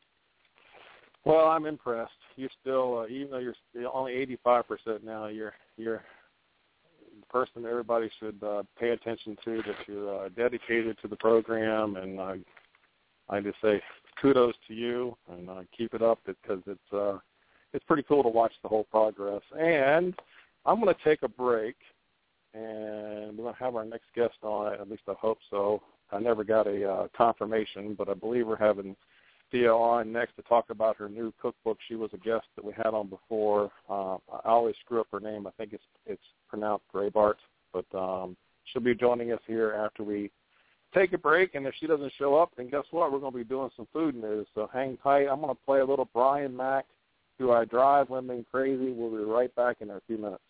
Speaker 3: Well, I'm impressed. You're still, uh, even though you're still only eighty-five percent now, you're you're the person everybody should uh, pay attention to. That you're uh, dedicated to the program, and uh, I just say kudos to you, and uh, keep it up because it's uh, it's pretty cool to watch the whole progress. And I'm going to take a break, and we're going to have our next guest on. At least I hope so. I never got a uh, confirmation, but I believe we're having Thea on next to talk about her new cookbook. She was a guest that we had on before. Uh, I always screw up her name. I think it's it's pronounced Graybart, but um, she'll be joining us here after we take a break, and if she doesn't show up, then guess what? We're going to be doing some food news, so hang tight. I'm going to play a little Brian Mack, Do I Drive Women Crazy? We'll be right back in a few minutes.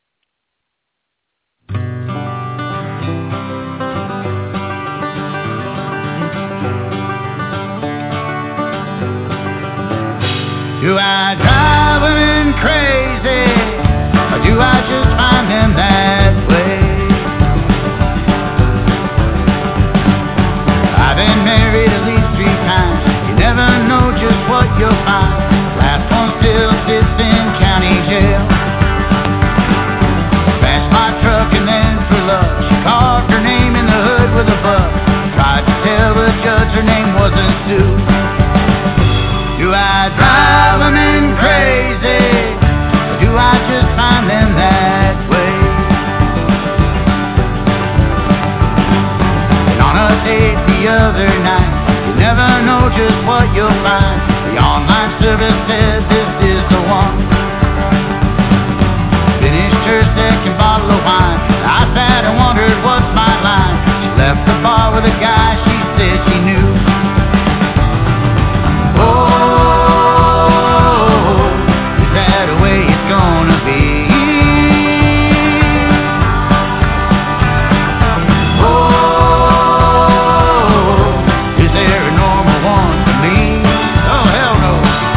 Speaker 8: Do I drive women crazy? do I just find them that way? I've been married at least three times. You never know just what you'll find. Last one still sits in county jail. Smashed my truck and then for love, she carved her name in the hood with a buck. Tried to tell the judge her name wasn't Sue. Do I drive women crazy, or do I just find them that way? And on a date the other night, you never know just what you'll find. The online service said this is the one. Finished her second bottle of wine. I sat and wondered what's my line. She left the bar with a guy she said she knew. Oh, is that the way it's gonna be? Oh, is there a normal one for me? Oh, hell no.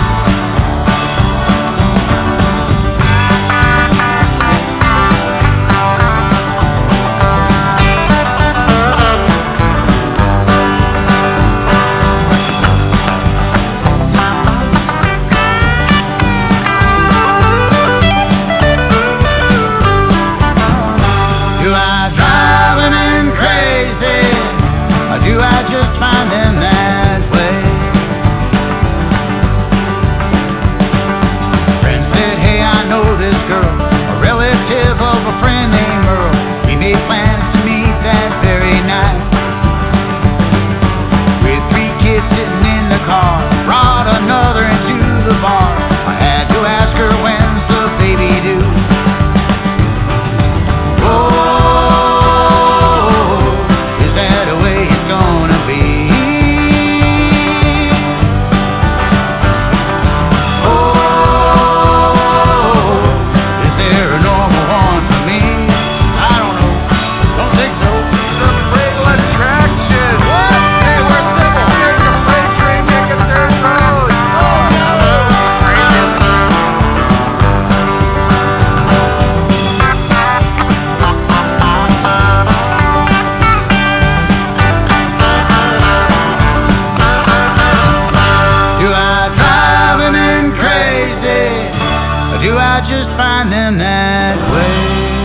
Speaker 8: Do I drive women crazy, or do I just find them that way? Friend said, hey, I know this girl, a relative of a friend named Earl. We made plans to meet that very night. With three kids sitting in the car, brought another into the bar. I had to ask her, when's the baby due? Oh, is that the way it's gonna be? Oh, is there a normal one for me? I don't know. Don't think so. Some fatal attraction. What? Hey, we're simple. Here's the freight train making dirt roads. Oh, no. Do I drive women crazy, or do I just find them that way?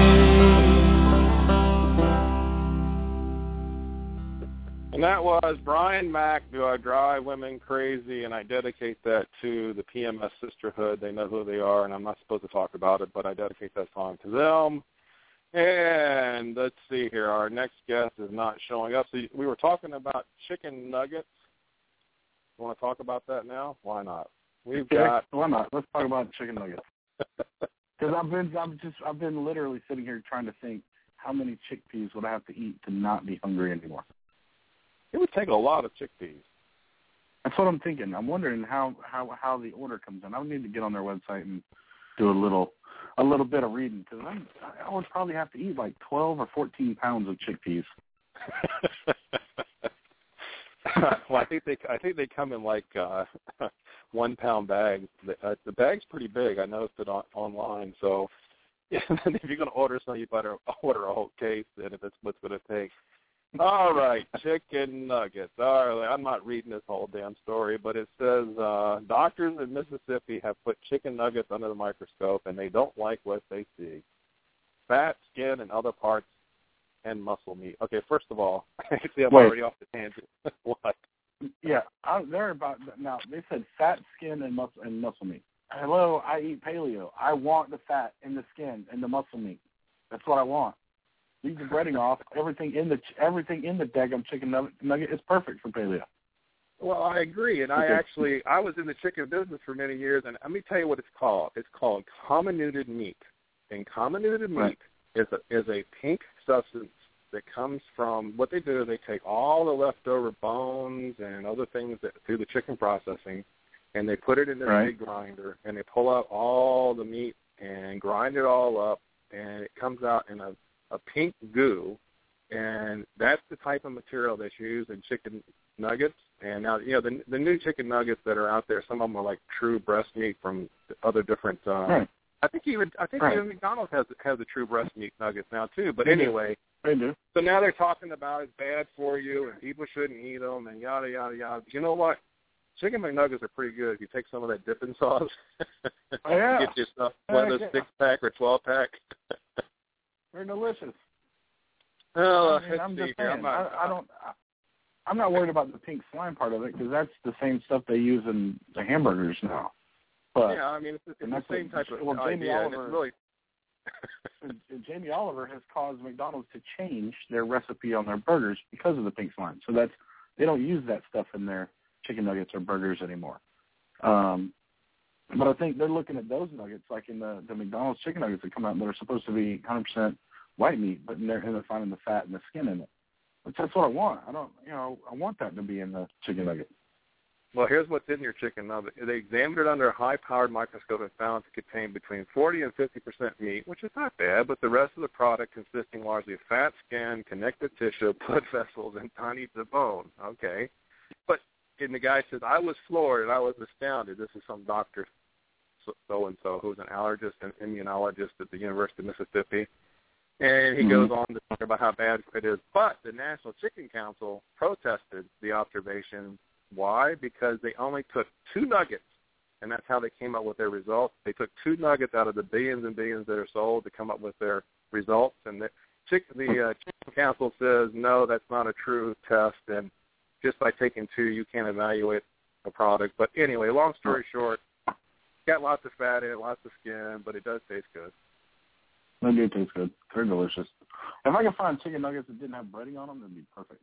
Speaker 3: And that was Brian Mack, Do I Drive Women Crazy? And I dedicate that to the P M S Sisterhood. They know who they are, and I'm not supposed to talk about it, but I dedicate that song to them. And let's see here. Our next guest is not showing up. So we were talking about chicken nuggets. You want to talk about that now? Why not? We've
Speaker 4: Yeah,
Speaker 3: got
Speaker 4: why not? Let's talk about chicken nuggets. Because I've been, I've just, I've been literally sitting here trying to think how many chickpeas would I have to eat to not be hungry anymore.
Speaker 3: it would take a lot of chickpeas.
Speaker 4: That's what I'm thinking. I'm wondering how, how, how the order comes in. I would need to get on their website and do a little a little bit of reading because I would probably have to eat like twelve or fourteen pounds of chickpeas.
Speaker 3: Well, I think they I think they come in like uh, one pound bags. The, uh, the bag's pretty big. I noticed it on, online. So yeah, if you're going to order something, you better order a whole case. And if it's what's going to take. All right, chicken nuggets. All right, I'm not reading this whole damn story, but it says uh, doctors in Mississippi have put chicken nuggets under the microscope, and they don't like what they see. Fat, skin, and other parts, and muscle meat. Okay, first of all, see, I'm
Speaker 4: Wait.
Speaker 3: already off the tangent. What?
Speaker 4: Yeah, I, they're about now. They said fat, skin, and muscle and muscle meat. Hello, I eat paleo. I want the fat and the skin and the muscle meat. That's what I want. Leave the breading off. Everything in the everything in the daggum chicken nugget is perfect for paleo.
Speaker 3: Well, I agree, and I actually I was in the chicken business for many years, and let me tell you what it's called. It's called comminuted meat, and comminuted meat
Speaker 4: Right.
Speaker 3: is a is a pink substance that comes from what they do. They take all the leftover bones and other things that through the chicken processing, and they put it in this
Speaker 4: Right.
Speaker 3: big grinder, and they pull out all the meat and grind it all up, and it comes out in a a pink goo, and that's the type of material that's used in chicken nuggets. And now, you know, the the new chicken nuggets that are out there, some of them are like true breast meat from other different uh,
Speaker 4: Right.
Speaker 3: I think even I think
Speaker 4: Right.
Speaker 3: even McDonald's has has the true breast meat nuggets now too. But
Speaker 4: They do.
Speaker 3: anyway,
Speaker 4: They do.
Speaker 3: so now they're talking about it's bad for you and people shouldn't eat them and yada yada yada. But you know what? Chicken McNuggets are pretty good if you take some of that dipping sauce.
Speaker 4: Oh, yeah.
Speaker 3: Get yourself one of those
Speaker 4: Heck,
Speaker 3: six pack or twelve pack.
Speaker 4: They're delicious.
Speaker 3: Oh,
Speaker 4: I mean,
Speaker 3: let's
Speaker 4: I'm
Speaker 3: see
Speaker 4: just
Speaker 3: here.
Speaker 4: saying.
Speaker 3: I'm not,
Speaker 4: I, I don't. I, I'm not worried about the pink slime part of it because that's the same stuff they use in the hamburgers now. But
Speaker 3: yeah, I mean it's, it's
Speaker 4: and
Speaker 3: the
Speaker 4: that's
Speaker 3: same
Speaker 4: what-
Speaker 3: type of
Speaker 4: well, Jamie
Speaker 3: idea, and
Speaker 4: Oliver-
Speaker 3: it's really.
Speaker 4: and, and Jamie Oliver has caused McDonald's to change their recipe on their burgers because of the pink slime. So that's they don't use that stuff in their chicken nuggets or burgers anymore. Um, but I think they're looking at those nuggets like in the, the McDonald's chicken nuggets that come out that are supposed to be one hundred percent white meat, but they're, and they're finding the fat and the skin in it. Which that's what I want. I don't, you know, I want that to be in the chicken nugget.
Speaker 3: Well, here's what's in your chicken nugget. They examined it under a high-powered microscope and found to contain between forty and fifty percent meat, which is not bad, but the rest of the product consisting largely of fat, skin, connective tissue, blood vessels, and tiny bits of bone. Okay. But and the guy says, I was floored and I was astounded. This is some doctor so-and-so who's an allergist and immunologist at the University of Mississippi. And he
Speaker 4: Mm-hmm.
Speaker 3: goes on to talk about how bad it is. But the National Chicken Council protested the observation. Why? Because they only took two nuggets, and that's how they came up with their results. They took two nuggets out of the billions and billions that are sold to come up with their results. And the, chick, the uh, Chicken Council says, no, that's not a true test, and just by taking two, you can't evaluate a product. But anyway, long story short, it's got lots of fat in it, lots of skin, but it does taste good.
Speaker 4: They do taste good. They're delicious. If I could find chicken nuggets that didn't have breading on them, that'd be perfect.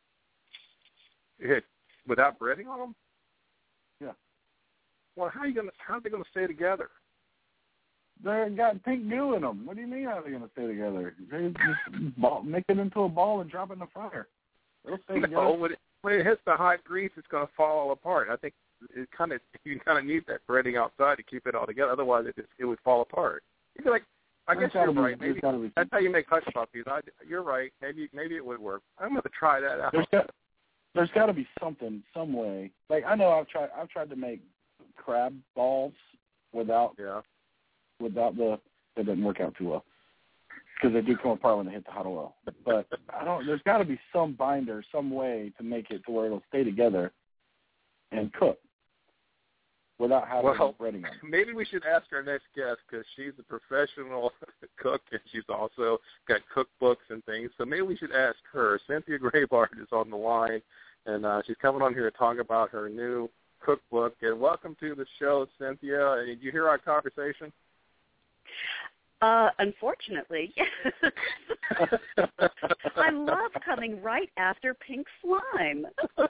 Speaker 3: It, without breading on them?
Speaker 4: Yeah.
Speaker 3: Well, how are you gonna? How are they gonna stay together?
Speaker 4: They got pink goo in them. What do you mean how are they going to stay together? They just ball, make it into a ball and drop it in the fryer. They'll stay together.
Speaker 3: No, when it, when it hits the hot grease, it's going to fall apart. I think it kind of you kind of need that breading outside to keep it all together. Otherwise, it just, it would fall apart. You'd be like, I
Speaker 4: There's
Speaker 3: guess you're
Speaker 4: gotta be-
Speaker 3: right.
Speaker 4: there's
Speaker 3: Maybe
Speaker 4: gotta be
Speaker 3: that's how you make hush puppies. I, you're right. Maybe maybe it would work. I'm going to try that out.
Speaker 4: There's got there's got to be something, some way. Like I know I've tried I've tried to make crab balls without
Speaker 3: Yeah.
Speaker 4: without the that didn't work out too well because they do come apart when they hit the hot oil. But I don't. There's got to be some binder, some way to make it to where it'll stay together and cook without having
Speaker 3: Well,
Speaker 4: breading on it.
Speaker 3: maybe we should ask our next guest because she's a professional cook and she's also got cookbooks and things. So maybe we should ask her. Cynthia Graybart is on the line, and uh, she's coming on here to talk about her new cookbook. And welcome to the show, Cynthia. And did you hear our conversation?
Speaker 9: Uh, unfortunately, I love coming right after Pink Slime.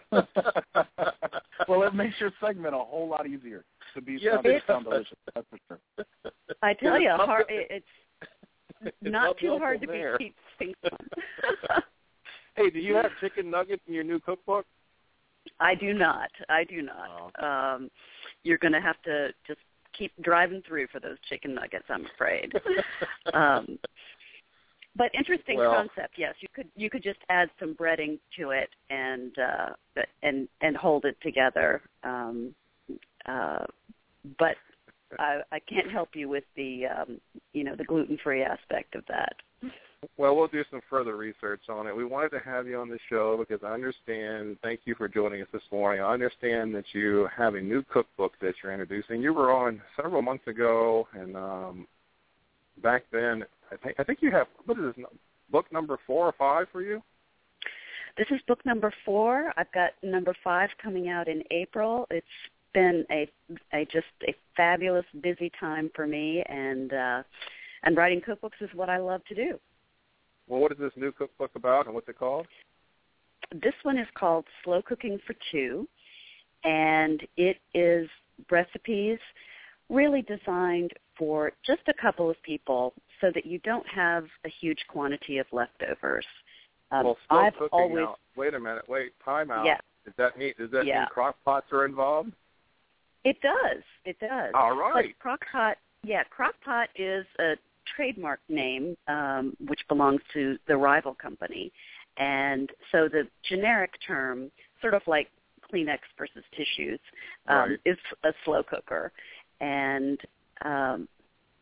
Speaker 4: Well, it makes your segment a whole lot easier to be
Speaker 3: Yes,
Speaker 4: sound,
Speaker 3: it
Speaker 4: sound
Speaker 3: does.
Speaker 4: delicious. That's for sure.
Speaker 9: I tell you,
Speaker 3: It's
Speaker 9: hard,
Speaker 3: up-
Speaker 9: it's
Speaker 3: it's
Speaker 9: not too
Speaker 3: uphill
Speaker 9: hard to
Speaker 3: from there.
Speaker 9: beat Pink Slime.
Speaker 3: Hey, do you have chicken nuggets in your new cookbook?
Speaker 9: I do not. I do not. Um, you're going to have to just keep driving through for those chicken nuggets, I'm afraid. um, but interesting
Speaker 3: Well-
Speaker 9: concept. Yes, you could you could just add some breading to it and uh, and and hold it together. Um, uh, but I, I can't help you with the um, you know the gluten-free aspect of that.
Speaker 3: Well, we'll do some further research on it. We wanted to have you on the show because I understand, thank you for joining us this morning. I understand that you have a new cookbook that you're introducing. You were on several months ago, and um, back then, I think I think you have, what is this, book number four or five for you?
Speaker 9: This is book number four. I've got number five coming out in April. It's been a, a just a fabulous, busy time for me, and uh, and writing cookbooks is what I love to do.
Speaker 3: Well, what is this new cookbook about, and what's it called?
Speaker 9: This one is called Slow Cooking for Two, and it is recipes really designed for just a couple of people so that you don't have a huge quantity of leftovers. Um,
Speaker 3: well, slow
Speaker 9: I've
Speaker 3: cooking
Speaker 9: always
Speaker 3: now. Wait a minute. Wait, time out.
Speaker 9: Yeah.
Speaker 3: Does that mean, does that
Speaker 9: Yeah.
Speaker 3: mean crock pots are involved?
Speaker 9: It does. It does.
Speaker 3: All right.
Speaker 9: But Crock-Pot, yeah, Crock-Pot is a trademark name um, which belongs to the rival company. And so the generic term, sort of like Kleenex versus tissues, um,
Speaker 3: Right.
Speaker 9: is a slow cooker. And um,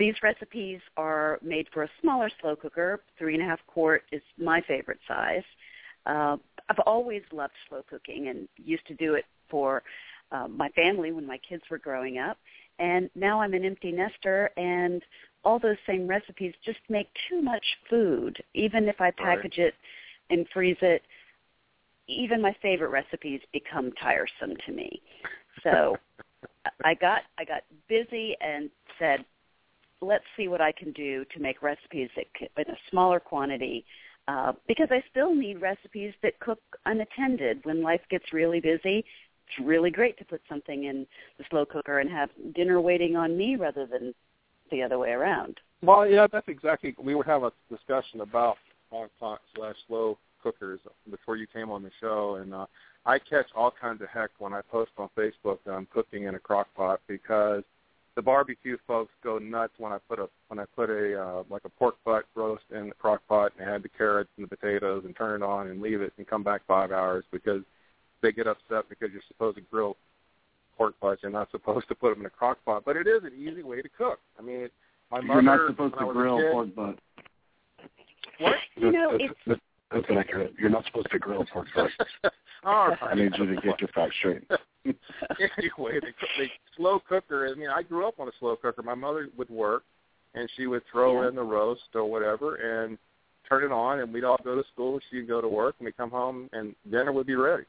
Speaker 9: these recipes are made for a smaller slow cooker. Three and a half quart is my favorite size. Uh, I've always loved slow cooking and used to do it for uh, my family when my kids were growing up. And now I'm an empty nester, and all those same recipes just make too much food. Even if I package right. it and freeze it, even my favorite recipes become tiresome to me. So I got I got busy and said, let's see what I can do to make recipes that c- in a smaller quantity, uh, because I still need recipes that cook unattended. When life gets really busy, it's really great to put something in the slow cooker and have dinner waiting on me rather than the other way around.
Speaker 3: Well, yeah, that's exactly. We would have a discussion about crock pot slash slow cookers before you came on the show, and uh, I catch all kinds of heck when I post on Facebook that I'm cooking in a crock pot, because the barbecue folks go nuts when I put a when I put a uh, like a pork butt roast in the crock pot and add the carrots and the potatoes and turn it on and leave it and come back five hours because they get upset because you're supposed to grill pork butts. You're not supposed to put them in a crock pot, but it is an easy way to cook. I mean, my mother.
Speaker 4: You're not supposed to grill
Speaker 3: kid,
Speaker 4: pork butt.
Speaker 9: What? You know,
Speaker 4: that's,
Speaker 9: it's.
Speaker 4: That's, that's inaccurate. You're not supposed to grill pork butt.
Speaker 3: All right.
Speaker 4: I need you to get your facts straight.
Speaker 3: Anyway, the, the slow cooker, I mean, I grew up on a slow cooker. My mother would work, and she would throw
Speaker 9: yeah.
Speaker 3: in the roast or whatever and turn it on, and we'd all go to school. She'd go to work, and we'd come home, and dinner would be ready.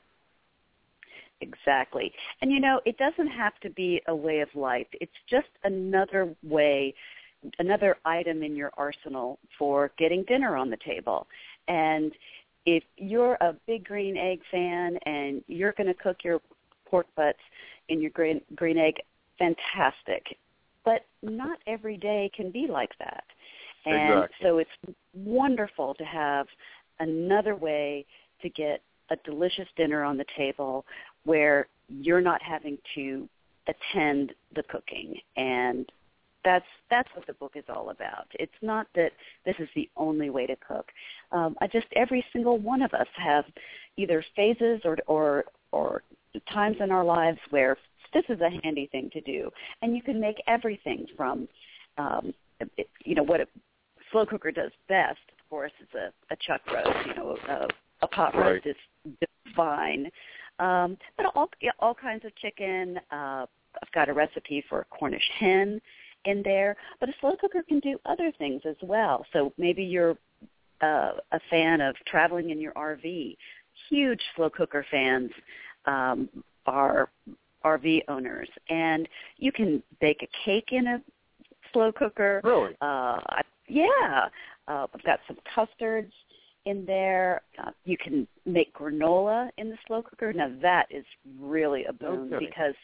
Speaker 9: Exactly. And, you know, it doesn't have to be a way of life. It's just another way, another item in your arsenal for getting dinner on the table. And if you're a big green egg fan and you're going to cook your pork butts in your green, green egg, fantastic. But not every day can be like that. And
Speaker 3: exactly.
Speaker 9: so it's wonderful to have another way to get a delicious dinner on the table where you're not having to attend the cooking. And that's that's what the book is all about. It's not that this is the only way to cook. Um, I just every single one of us have either phases or or or times in our lives where this is a handy thing to do, and you can make everything from, um, you know, what a slow cooker does best. Of course, is a, a chuck roast. You know, a, a pot
Speaker 3: right.
Speaker 9: roast is divine, um, but all all kinds of chicken. Uh, I've got a recipe for a Cornish hen in there, but a slow cooker can do other things as well. So maybe you're uh, a fan of traveling in your R V. Huge slow cooker fans um, are R V owners, and you can bake a cake in a slow cooker.
Speaker 3: Really?
Speaker 9: Uh, yeah. Uh, I've got some custards in there. Uh, you can make granola in the slow cooker. Now that is really a boon
Speaker 3: okay.
Speaker 9: because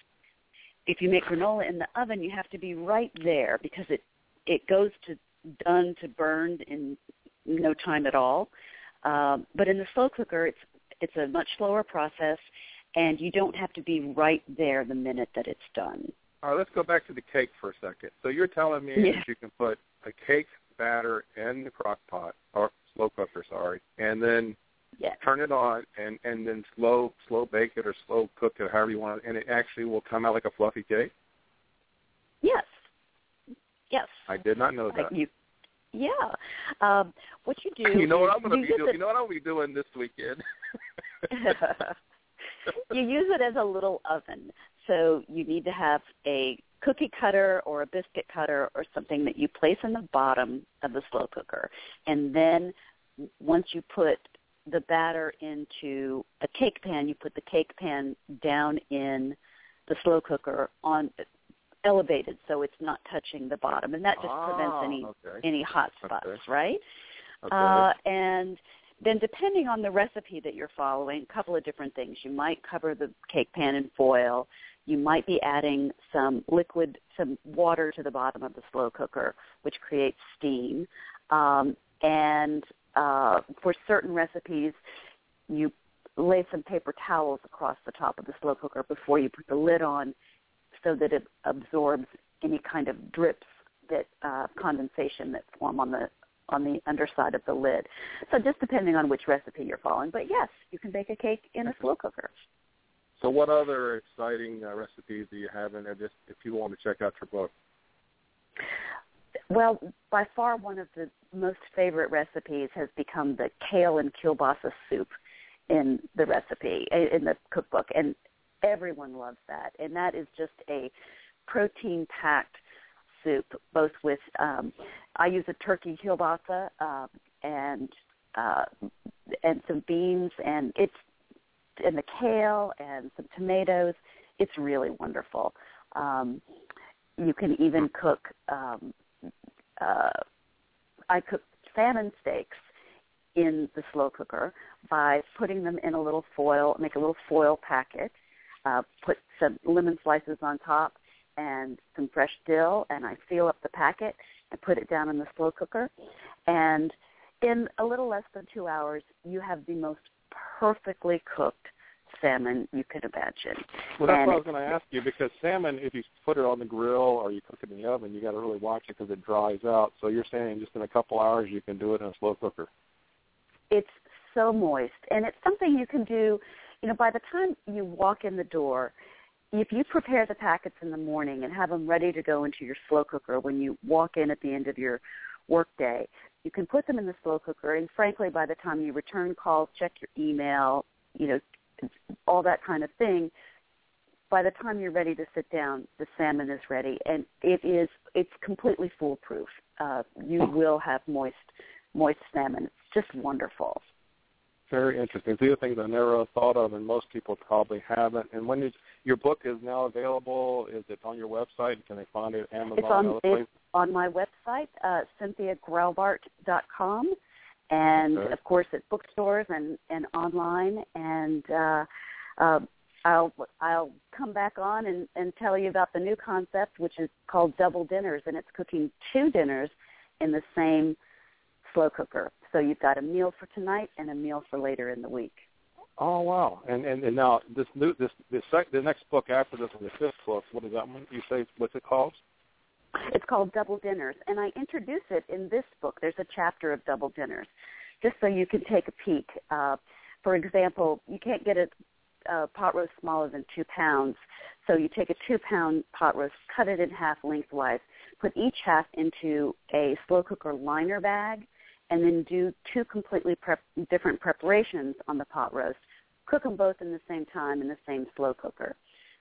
Speaker 9: if you make granola in the oven, you have to be right there because it it goes to done to burned in no time at all. Um, but in the slow cooker, it's it's a much slower process, and you don't have to be right there the minute that it's done.
Speaker 3: All right, let's go back to the cake for a second. So you're telling me
Speaker 9: yeah.
Speaker 3: that you can put a cake batter in the crock pot, or slow cooker, sorry, and then
Speaker 9: yeah.
Speaker 3: turn it on and, and then slow slow bake it or slow cook it, however you want it, and it actually will come out like a fluffy cake?
Speaker 9: Yes. Yes.
Speaker 3: I did not know that.
Speaker 9: Like you, yeah. Um, what you do
Speaker 3: You know what
Speaker 9: is
Speaker 3: I'm going to
Speaker 9: you
Speaker 3: be doing?
Speaker 9: it,
Speaker 3: You know what I'll be doing this weekend?
Speaker 9: You use it as a little oven. So you need to have a cookie cutter or a biscuit cutter or something that you place in the bottom of the slow cooker. And then once you put the batter into a cake pan, you put the cake pan down in the slow cooker on elevated so it's not touching the bottom. And that just
Speaker 3: ah,
Speaker 9: prevents any
Speaker 3: okay.
Speaker 9: any hot spots,
Speaker 3: okay.
Speaker 9: right?
Speaker 3: Okay.
Speaker 9: Uh, and then depending on the recipe that you're following, a couple of different things. You might cover the cake pan in foil. You might be adding some liquid, some water to the bottom of the slow cooker, which creates steam. Um, and uh, for certain recipes, you lay some paper towels across the top of the slow cooker before you put the lid on so that it absorbs any kind of drips, that uh, condensation that form on the on the underside of the lid. So just depending on which recipe you're following. But yes, you can bake a cake in a slow cooker.
Speaker 3: So what other exciting uh, recipes do you have in there, just if people want to check out your book?
Speaker 9: Well, by far one of the most favorite recipes has become the kale and kielbasa soup in the recipe, in the cookbook, and everyone loves that. And that is just a protein-packed soup, both with, um, I use a turkey kielbasa uh, and uh, and some beans, and it's and the kale and some tomatoes. It's really wonderful. Um, you can even cook. Um, uh, I cook salmon steaks in the slow cooker by putting them in a little foil. Make a little foil packet. Uh, put some lemon slices on top and some fresh dill, and I seal up the packet and put it down in the slow cooker. And in a little less than two hours, you have the most perfectly cooked salmon you could imagine.
Speaker 3: Well, that's
Speaker 9: and
Speaker 3: what I was going to ask you, because salmon, if you put it on the grill or you cook it in the oven, you got to really watch it because it dries out. So you're saying just in a couple hours you can do it in a slow cooker.
Speaker 9: It's so moist, and it's something you can do. You know, by the time you walk in the door, if you prepare the packets in the morning and have them ready to go into your slow cooker when you walk in at the end of your work day, you can put them in the slow cooker, and frankly, by the time you return calls, check your email, you know, all that kind of thing, by the time you're ready to sit down, the salmon is ready, and it is, it's completely foolproof. Uh, you will have moist, moist salmon. It's just wonderful.
Speaker 3: Very interesting. These are things I never thought of, and most people probably haven't. And when is, your book is now available, is it on your website? Can they find it at Amazon?
Speaker 9: It's on,
Speaker 3: and other places?
Speaker 9: It's on my website, uh, cynthia graubart dot com, and,
Speaker 3: okay.
Speaker 9: of course, at bookstores and, and online. And uh, uh, I'll I'll come back on and, and tell you about the new concept, which is called Double Dinners, and it's cooking two dinners in the same slow cooker. So you've got a meal for tonight and a meal for later in the week.
Speaker 3: Oh wow! And and, and now this new this this sec, the next book after this is the fifth book. What is that one? You say what's it called?
Speaker 9: It's called Double Dinners, and I introduce it in this book. There's a chapter of Double Dinners, just so you can take a peek. Uh, for example, you can't get a, a pot roast smaller than two pounds, so you take a two-pound pot roast, cut it in half lengthwise, put each half into a slow cooker liner bag, and then do two completely prep, different preparations on the pot roast. Cook them both in the same time in the same slow cooker.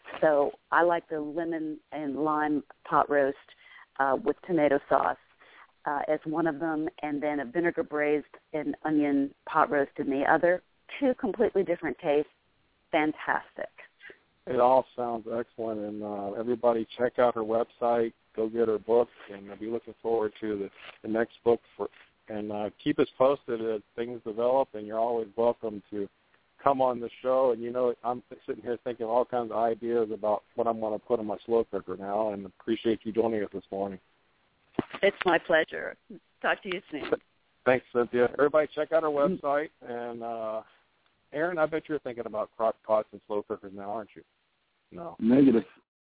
Speaker 9: So I like the lemon and lime pot roast uh, with tomato sauce uh, as one of them, and then a vinegar braised and onion pot roast in the other. Two completely different tastes. Fantastic.
Speaker 3: It all sounds excellent, and uh, everybody check out her website. Go get her book, and I'll be looking forward to the, the next book for. And uh, keep us posted as things develop, and you're always welcome to come on the show. And, you know, I'm sitting here thinking of all kinds of ideas about what I'm going to put in my slow cooker now, and appreciate you joining us this morning.
Speaker 9: It's my pleasure. Talk to you soon.
Speaker 3: Thanks, Cynthia. Everybody check out our website. And, uh, Aaron, I bet you're thinking about crock pots and slow cookers now, aren't you? No.
Speaker 4: Negative.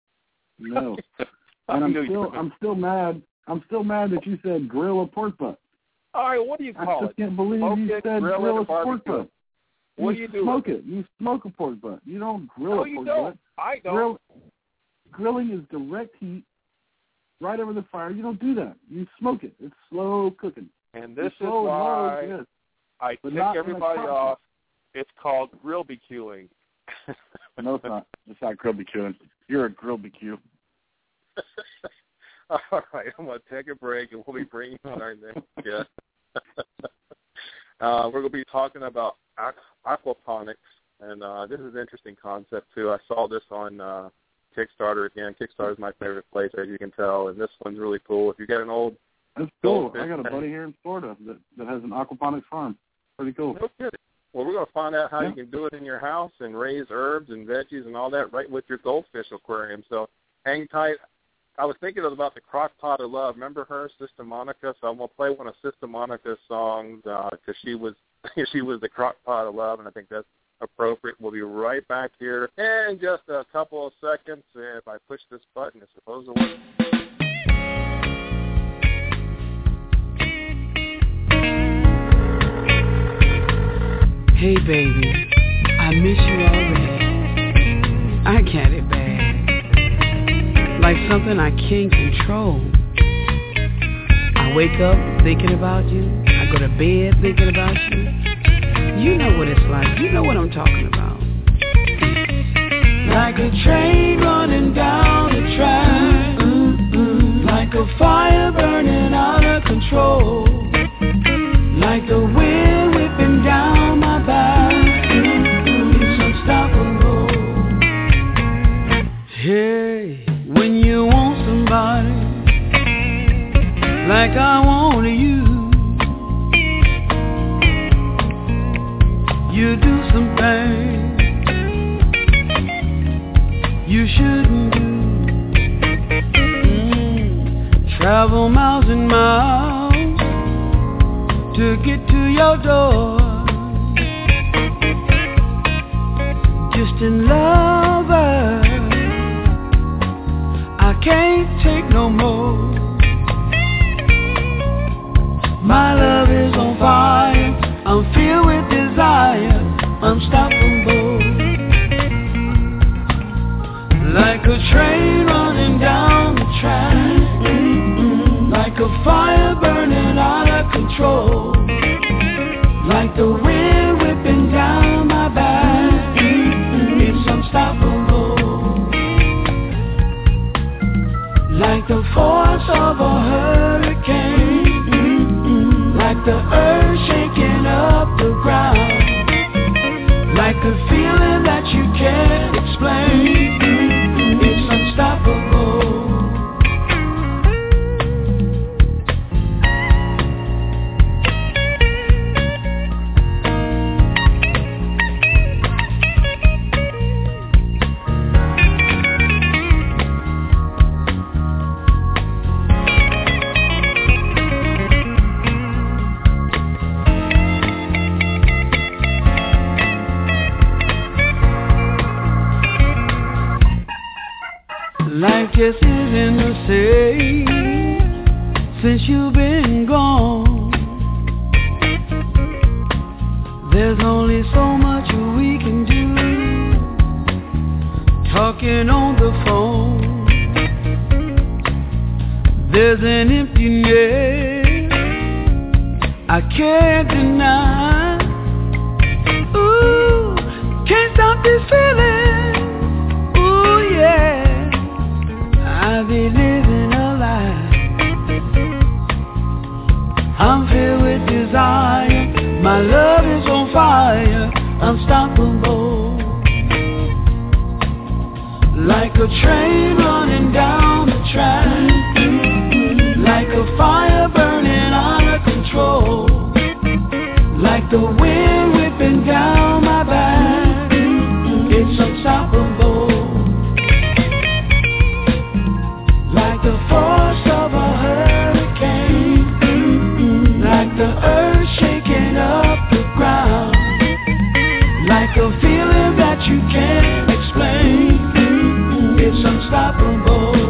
Speaker 4: No. And I'm still, I'm still mad. I'm still mad that you said grill a pork butt.
Speaker 3: All right, what do you call
Speaker 4: I
Speaker 3: it?
Speaker 4: I can't believe
Speaker 3: smoke
Speaker 4: you
Speaker 3: it,
Speaker 4: said
Speaker 3: grill,
Speaker 4: grill
Speaker 3: it,
Speaker 4: a pork butt.
Speaker 3: What
Speaker 4: you
Speaker 3: do you do?
Speaker 4: Smoke it. You smoke a pork butt. You don't grill
Speaker 3: no,
Speaker 4: a pork
Speaker 3: you don't.
Speaker 4: butt.
Speaker 3: I don't.
Speaker 4: Grill, grilling is direct heat right over the fire. You don't do that. You smoke it. It's slow cooking.
Speaker 3: And this
Speaker 4: it's
Speaker 3: is
Speaker 4: slow
Speaker 3: why
Speaker 4: and yes,
Speaker 3: I
Speaker 4: but
Speaker 3: tick
Speaker 4: not
Speaker 3: everybody off. It's called grill B Qing.
Speaker 4: No, it's not. It's not grill B Qing. You're a grill B Q.
Speaker 3: All right, I'm going to take a break, and we'll be bringing on our next guest. uh, we're going to be talking about aquaponics, and uh, this is an interesting concept, too. I saw this on uh, Kickstarter again. Kickstarter is my favorite place, as you can tell, and this one's really cool. If you get an old...
Speaker 4: That's cool. I got a buddy here in Florida that, that has an aquaponics farm. Pretty cool.
Speaker 3: No kidding. Well, we're going to find out how
Speaker 4: yeah.
Speaker 3: you can do it in your house and raise herbs and veggies and all that right with your goldfish aquarium. So hang tight. I was thinking about the Crock Pot of Love. Remember her, Sister Monica? So I'm going to play one of Sister Monica's songs because uh, she was she was the Crock Pot of Love, and I think that's appropriate. We'll be right back here in just a couple of seconds. If I push this button, it's supposed to work.
Speaker 10: Hey, baby, I miss you already. I got it bad. Like something I can't control. wake up thinking about you. I go to bed thinking about you. You know what it's like. You know what I'm talking about.
Speaker 8: Like a train running down the track, mm-mm. Like a fire burning out of control, like the wind whipping down my back, mm-mm. It's unstoppable. Hey, when you want somebody like I want you, you do some things you shouldn't do. Mm. Travel miles and miles to get to your door. Distant lover, I can't take no more. My love is on fire, I'm filled with desire, unstoppable. Like a train running down the track, mm-mm. Like a fire burning out of control, like the wind whipping down my back, mm-mm. It's unstoppable. Like the force of a hurricane, mm-mm. Like the earth shaking up the ground, like a feeling that you can't explain, mm-mm. It's unstoppable. Life just isn't the same since you've been gone. There's only so much we can do, talking on the phone. There's an emptiness I can't deny. Ooh, can't stop this feeling. Ooh, yeah. I be living a lie. I'm filled with desire. My love is on fire, unstoppable. Like a train running down the track, like a fire burning out of control, like the wind whipping down my back, it's unstoppable. Like the force of a hurricane, mm-mm. Like the earth shaking up the ground, like a feeling that you can't explain, mm-mm. It's unstoppable.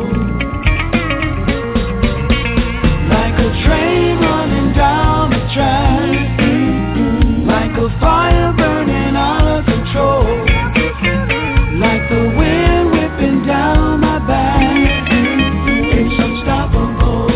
Speaker 8: Like a train running down the track, mm-mm. Like a fire burning out of control, like the wind whipping down my back, it's unstoppable.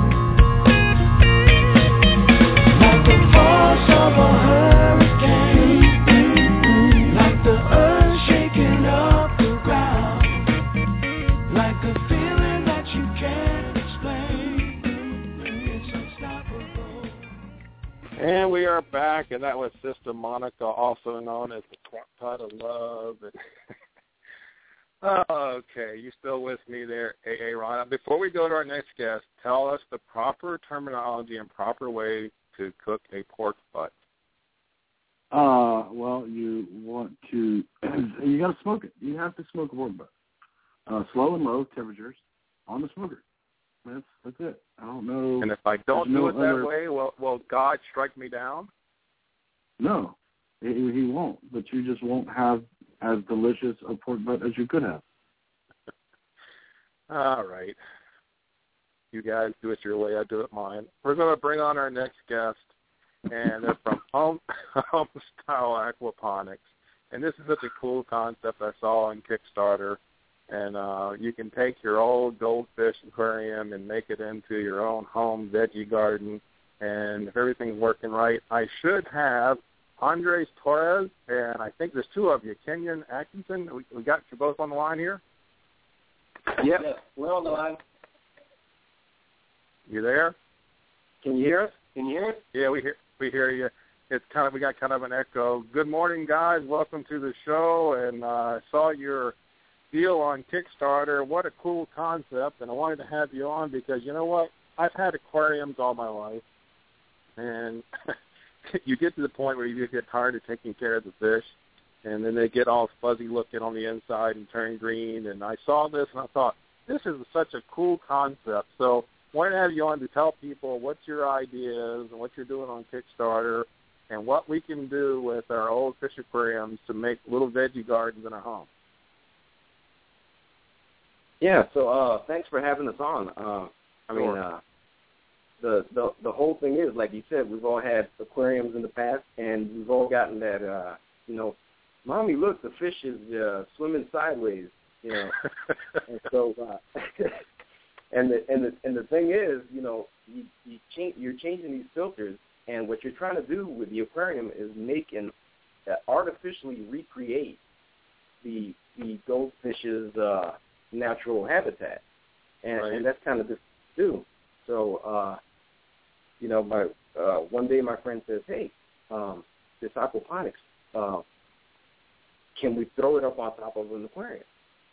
Speaker 8: Like the force of a hurricane, like the earth shaking up the ground, like a feeling that you can't explain, it's unstoppable.
Speaker 3: And we are back, and that was Sister Monica, also known as the Quartet of Love. Okay, you still with me there, A A. Ron? Before we go to our next guest, tell us the proper terminology and proper way to cook a pork butt.
Speaker 4: Uh, well, you want to, you got to smoke it. You have to smoke a pork butt. Uh, slow and low temperatures on the smoker. That's that's it. I don't know.
Speaker 3: And if I don't do
Speaker 4: no
Speaker 3: it that
Speaker 4: other...
Speaker 3: way, will, will God strike me down?
Speaker 4: No, he, he won't. But you just won't have as delicious a pork butt as you could have.
Speaker 3: All right. You guys do it your way, I do it mine. We're going to bring on our next guest, and they're from Home, Home Style Aquaponics. And this is such a cool concept I saw on Kickstarter. And uh, you can take your old goldfish aquarium and make it into your own home veggie garden. And if everything's working right, I should have Andres Torres, and I think there's two of you, Kenyon Atkinson. We, we got you both on the line here?
Speaker 11: Yep, yes, we're on the line.
Speaker 3: You there?
Speaker 11: Can you hear us? Can you hear us?
Speaker 3: Yeah, we hear we hear you. It's kind of we got kind of an echo. Good morning, guys. Welcome to the show. And uh, I saw your deal on Kickstarter. What a cool concept! And I wanted to have you on because you know what? I've had aquariums all my life, and you get to the point where you get tired of taking care of the fish, and then they get all fuzzy looking on the inside and turn green. And I saw this, and I thought, this is such a cool concept. So I wanted to have you on to tell people what your ideas and what you're doing on Kickstarter and what we can do with our old fish aquariums to make little veggie gardens in our home.
Speaker 11: Yeah, so uh, thanks for having us on. Uh, I mean, uh, the, the the whole thing is, like you said, we've all had aquariums in the past, and we've all gotten that, uh, you know, Mommy, look, the fish is uh, swimming sideways, you know. And so, uh, and the and the and the thing is, you know, you, you change, you're changing these filters, and what you're trying to do with the aquarium is make an uh, artificially recreate the the goldfish's uh, natural habitat, and,
Speaker 3: right.
Speaker 11: and that's kind of the do. So, uh, you know, my uh, one day my friend says, "Hey, um, this aquaponics, uh, can we throw it up on top of an aquarium?"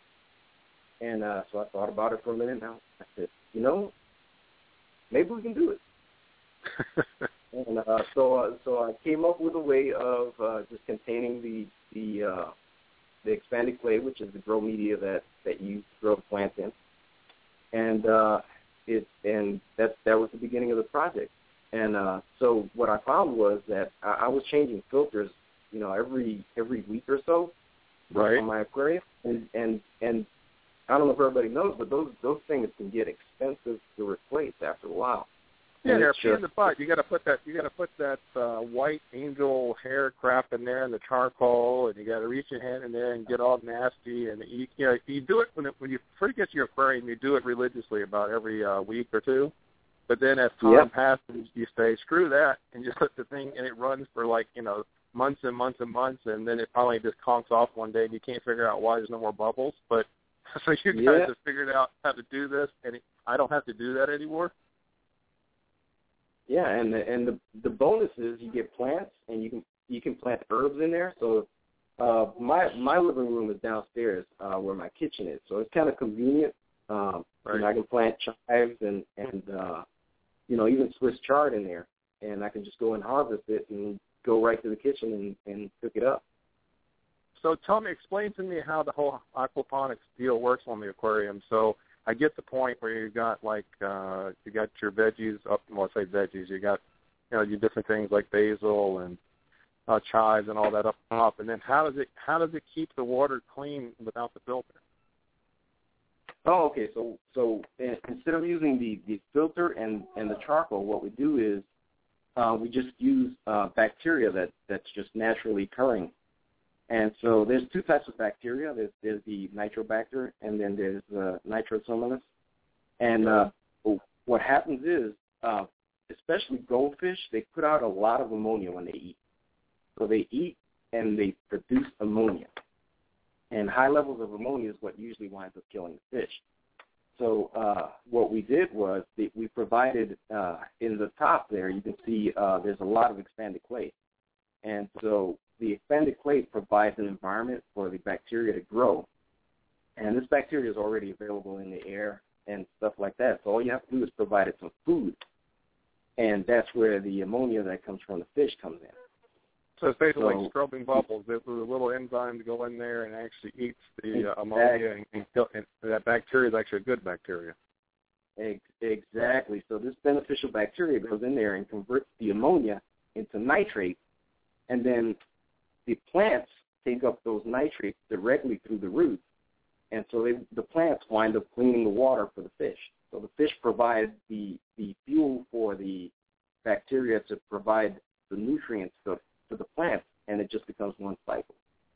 Speaker 11: And uh, so I thought about it for a minute. Now I said, you know, maybe we can do it. and uh, so, uh, so I came up with a way of uh, just containing the the uh, the expanded clay, which is the grow media that, that you grow the plants in, and uh, it and that that was the beginning of the project. And uh, so what I found was that I, I was changing filters, you know, every every week or so,
Speaker 3: right,
Speaker 11: on my aquarium, and and and I don't know if everybody knows, but those those things can get expensive to replace after a while.
Speaker 3: Yeah,
Speaker 11: and
Speaker 3: they're a pain
Speaker 11: just,
Speaker 3: in the butt. You got to put that. You got to put that uh, white angel hair crap in there, and the charcoal, and you got to reach your hand in there and get all nasty. And you, you know, you do it when it, when you first get to your aquarium, you do it religiously about every uh, week or two. But then as time
Speaker 11: yep.
Speaker 3: passes, you say, screw that, and you let the thing, and it runs for like you know months and months and months, and then it finally just conks off one day, and you can't figure out why there's no more bubbles. But so you guys
Speaker 11: yeah.
Speaker 3: have figured out how to do this, and it, I don't have to do that anymore.
Speaker 11: Yeah, and the and the the bonus is you get plants, and you can you can plant herbs in there. So uh, my my living room is downstairs uh, where my kitchen is, so it's kind of convenient. Um,
Speaker 3: right.
Speaker 11: And I can plant chives and and uh, you know even Swiss chard in there, and I can just go and harvest it and go right to the kitchen and, and cook it up.
Speaker 3: So tell me, explain to me how the whole aquaponics deal works on the aquarium. So I get the point where you got like uh, you got your veggies up. Well, I say veggies. You got you know your different things like basil and uh, chives and all that up top. And then how does it how does it keep the water clean without the filter?
Speaker 11: Oh, okay. So so instead of using the, the filter and, and the charcoal, what we do is uh, we just use uh, bacteria that, that's just naturally occurring. And so there's two types of bacteria. There's, there's the nitrobacter, and then there's uh, nitrosomonas. And uh, what happens is, uh, especially goldfish, they put out a lot of ammonia when they eat. So they eat and they produce ammonia. And high levels of ammonia is what usually winds up killing the fish. So uh, what we did was the, we provided, uh, in the top there, you can see uh, there's a lot of expanded clay. And so the expanded clay provides an environment for the bacteria to grow. And this bacteria is already available in the air and stuff like that. So all you have to do is provide it some food. And that's where the ammonia that comes from the fish comes in.
Speaker 3: So it's basically
Speaker 11: so,
Speaker 3: like scrubbing bubbles. There's a little enzyme to go in there and actually eats the uh,
Speaker 11: exactly.
Speaker 3: ammonia, and, and, kill, and that bacteria is actually a good bacteria.
Speaker 11: Exactly. So this beneficial bacteria goes in there and converts the ammonia into nitrate, and then the plants take up those nitrates directly through the roots, and so they, the plants wind up cleaning the water for the fish. So the fish provide the, the fuel for the bacteria to provide the nutrients to, to the plants, and it just becomes one cycle.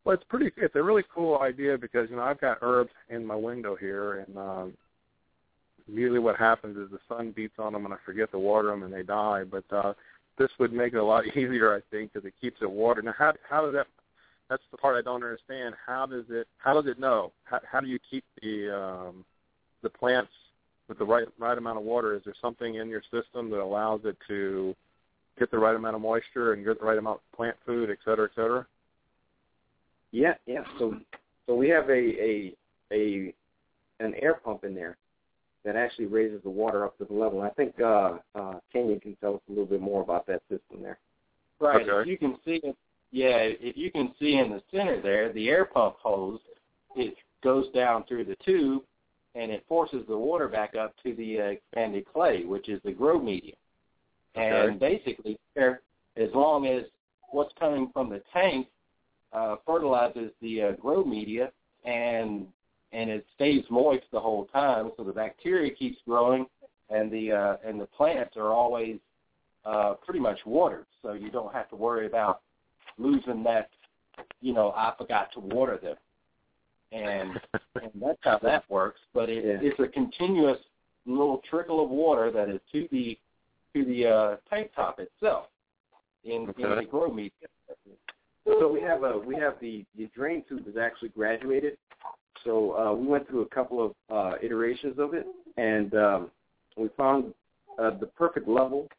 Speaker 3: Well, it's pretty. It's a really cool idea because you know I've got herbs in my window here, and um, usually what happens is the sun beats on them, and I forget to water them, and they die. But uh, this would make it a lot easier, I think, because it keeps it watered. Now, how how does that? That's the part I don't understand. How does it? How does it know? How, how do you keep the um, the plants with the right right amount of water? Is there something in your system that allows it to get the right amount of moisture and get the right amount of plant food, et cetera, et cetera?
Speaker 11: Yeah, yeah. So, so we have a, a a an air pump in there that actually raises the water up to the level. I think uh, uh, Kenya can tell us a little bit more about that system there.
Speaker 12: Right.
Speaker 3: Okay.
Speaker 12: If you can see, yeah, if you can see in the center there, the air pump hose, it goes down through the tube, and it forces the water back up to the uh, expanded clay, which is the grow medium.
Speaker 3: Okay.
Speaker 12: And basically, there, as long as what's coming from the tank uh, fertilizes the uh, grow media, and and it stays moist the whole time, so the bacteria keeps growing, and the uh, and the plants are always uh, pretty much watered, so you don't have to worry about losing that. You know, I forgot to water them, and and that's how that works. But it,
Speaker 11: Yeah.
Speaker 12: it's a continuous little trickle of water that is to the to the uh, tank top itself in,
Speaker 3: Okay.
Speaker 12: in the grow media.
Speaker 11: So we have a we have the, the drain tube is actually graduated. So uh, we went through a couple of uh, iterations of it, and um, we found uh, the perfect level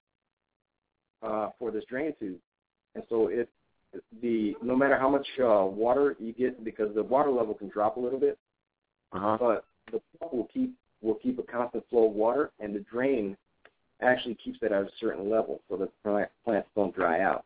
Speaker 11: uh, for this drain tube. And so it the no matter how much uh, water you get, because the water level can drop a little bit,
Speaker 3: Uh-huh.
Speaker 11: but the pump will keep will keep a constant flow of water, and the drain actually keeps it at a certain level so that plant, plants don't dry out.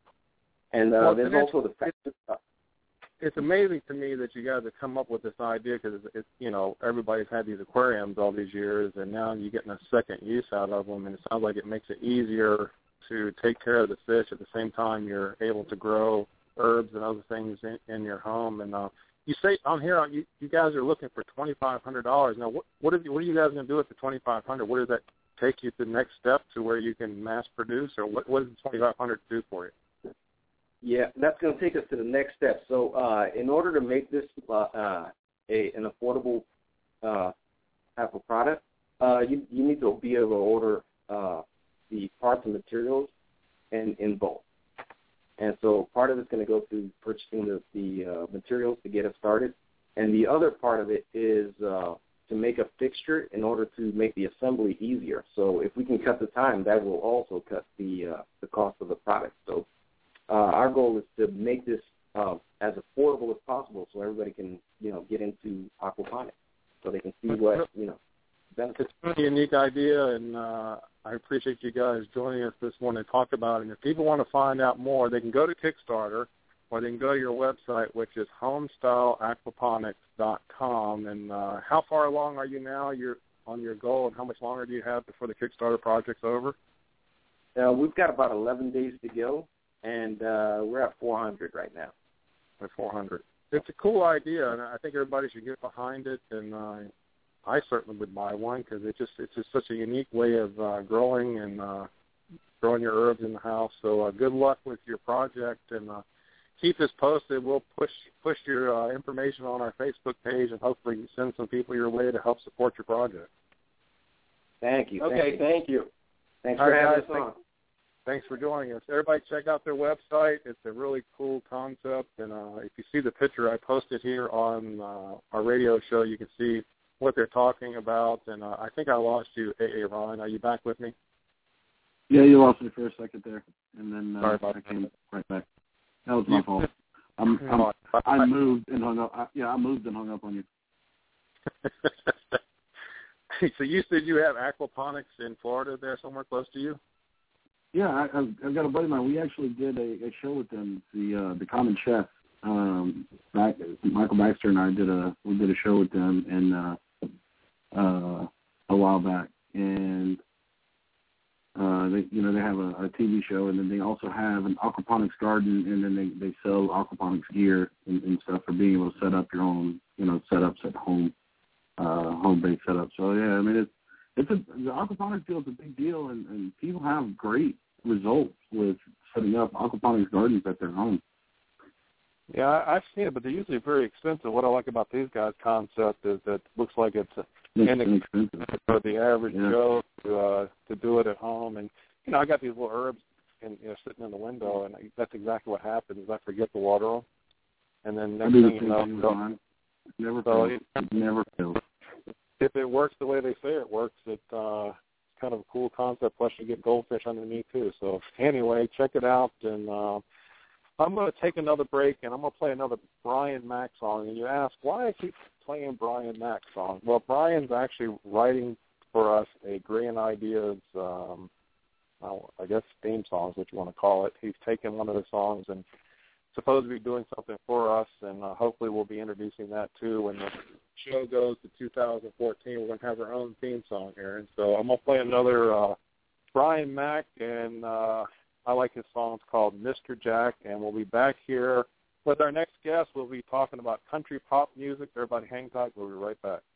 Speaker 11: And uh,
Speaker 3: Well,
Speaker 11: there's
Speaker 3: it's-
Speaker 11: also the fact that uh,
Speaker 3: It's amazing to me that you guys have come up with this idea because it's, it's, you know, everybody's had these aquariums all these years, and now you're getting a second use out of them, and it sounds like it makes it easier to take care of the fish. At the same time, you're able to grow herbs and other things in, in your home. And uh, you say on here, you, you guys are looking for twenty-five hundred dollars. Now, what what, have you, what are you guys going to do with the twenty-five hundred dollars? What does that take you to the next step to where you can mass produce, or what, what does the twenty-five hundred dollars do for you?
Speaker 11: Yeah, that's going to take us to the next step. So uh, in order to make this uh, uh, a, an affordable uh, type of product, uh, you, you need to be able to order uh, the parts and materials in, in bulk. And so part of it's going to go through purchasing the, the uh, materials to get us started. And the other part of it is uh, to make a fixture in order to make the assembly easier. So if we can cut the time, that will also cut the uh, the cost of the product. So Uh, our goal is to make this uh, as affordable as possible, so everybody can, you know, get into aquaponics, so they can see what, you know, benefits.
Speaker 3: It's a really unique idea, and uh, I appreciate you guys joining us this morning to talk about it. And if people want to find out more, they can go to Kickstarter, or they can go to your website, which is homestyle aquaponics dot com. And uh, how far along are you now? You're on your goal, and how much longer do you have before the Kickstarter project's over?
Speaker 11: Uh, we've got about eleven days to go. And uh, we're at four hundred right now.
Speaker 3: At four hundred. It's a cool idea, and I think everybody should get behind it. And uh, I certainly would buy one because it just it's just such a unique way of uh, growing and uh, growing your herbs in the house. So uh, good luck with your project, and uh, keep us posted. We'll push push your uh, information on our Facebook page, and hopefully send some people your way to help support your project.
Speaker 11: Thank you.
Speaker 12: Okay, thank you.
Speaker 11: Thanks
Speaker 3: All
Speaker 11: for
Speaker 3: right,
Speaker 11: having
Speaker 3: guys,
Speaker 11: us on.
Speaker 3: thanks. Thanks for joining us. Everybody check out their website. It's a really cool concept. And uh, if you see the picture I posted here on uh, our radio show, you can see what they're talking about. And uh, I think I lost you, A A. Ron. Are you back with me?
Speaker 4: Yeah, you lost me for a second there. And then uh,
Speaker 3: Sorry about
Speaker 4: I came right back. That was my
Speaker 3: You-
Speaker 4: fault. I'm, I'm, I moved and hung up. I, yeah, I moved and hung up on you.
Speaker 3: So you said you have aquaponics in Florida there somewhere close to you?
Speaker 4: Yeah, I, I've, I've got a buddy of mine. We actually did a, a show with them, the uh, the Common Chef. Um, back, Michael Baxter and I did a we did a show with them and uh, uh, a while back, and uh, they you know they have a, a T V show, and then they also have an aquaponics garden, and then they, they sell aquaponics gear and, and stuff for being able to set up your own you know setups at home, uh, home based setup. So yeah, I mean it's it's a the aquaponics deal is a big deal, and, and people have great results with setting up aquaponics gardens at their home.
Speaker 3: Yeah, I, I've seen it, but they're usually very expensive. What I like about these guys' concept is that it looks like it's inexpensive for the average yeah. Joe to uh, to do it at home. And you know, I got these little herbs and you know sitting in the window, and I, that's exactly what happens. I forget to water them, and then next thing you know, so,
Speaker 13: never
Speaker 3: so
Speaker 13: fails. It never fails.
Speaker 3: If it works the way they say it works, it uh, it's kind of a cool concept. Plus, you get goldfish underneath too. So anyway, check it out and. Uh, I'm going to take another break, and I'm going to play another Brian Mack song. And you ask, why I keep playing Brian Mack songs? Well, Brian's actually writing for us a Gray and Ideas, um, I guess, theme song is what you want to call it. He's taken one of the songs and supposed to be doing something for us, and uh, hopefully we'll be introducing that, too. When the show goes to two thousand fourteen, we're going to have our own theme song here. And so I'm going to play another uh, Brian Mack, and uh, I like his song. It's called Mister Jack, and we'll be back here with our next guest. We'll be talking about country pop music. Everybody hang tight. We'll be right back.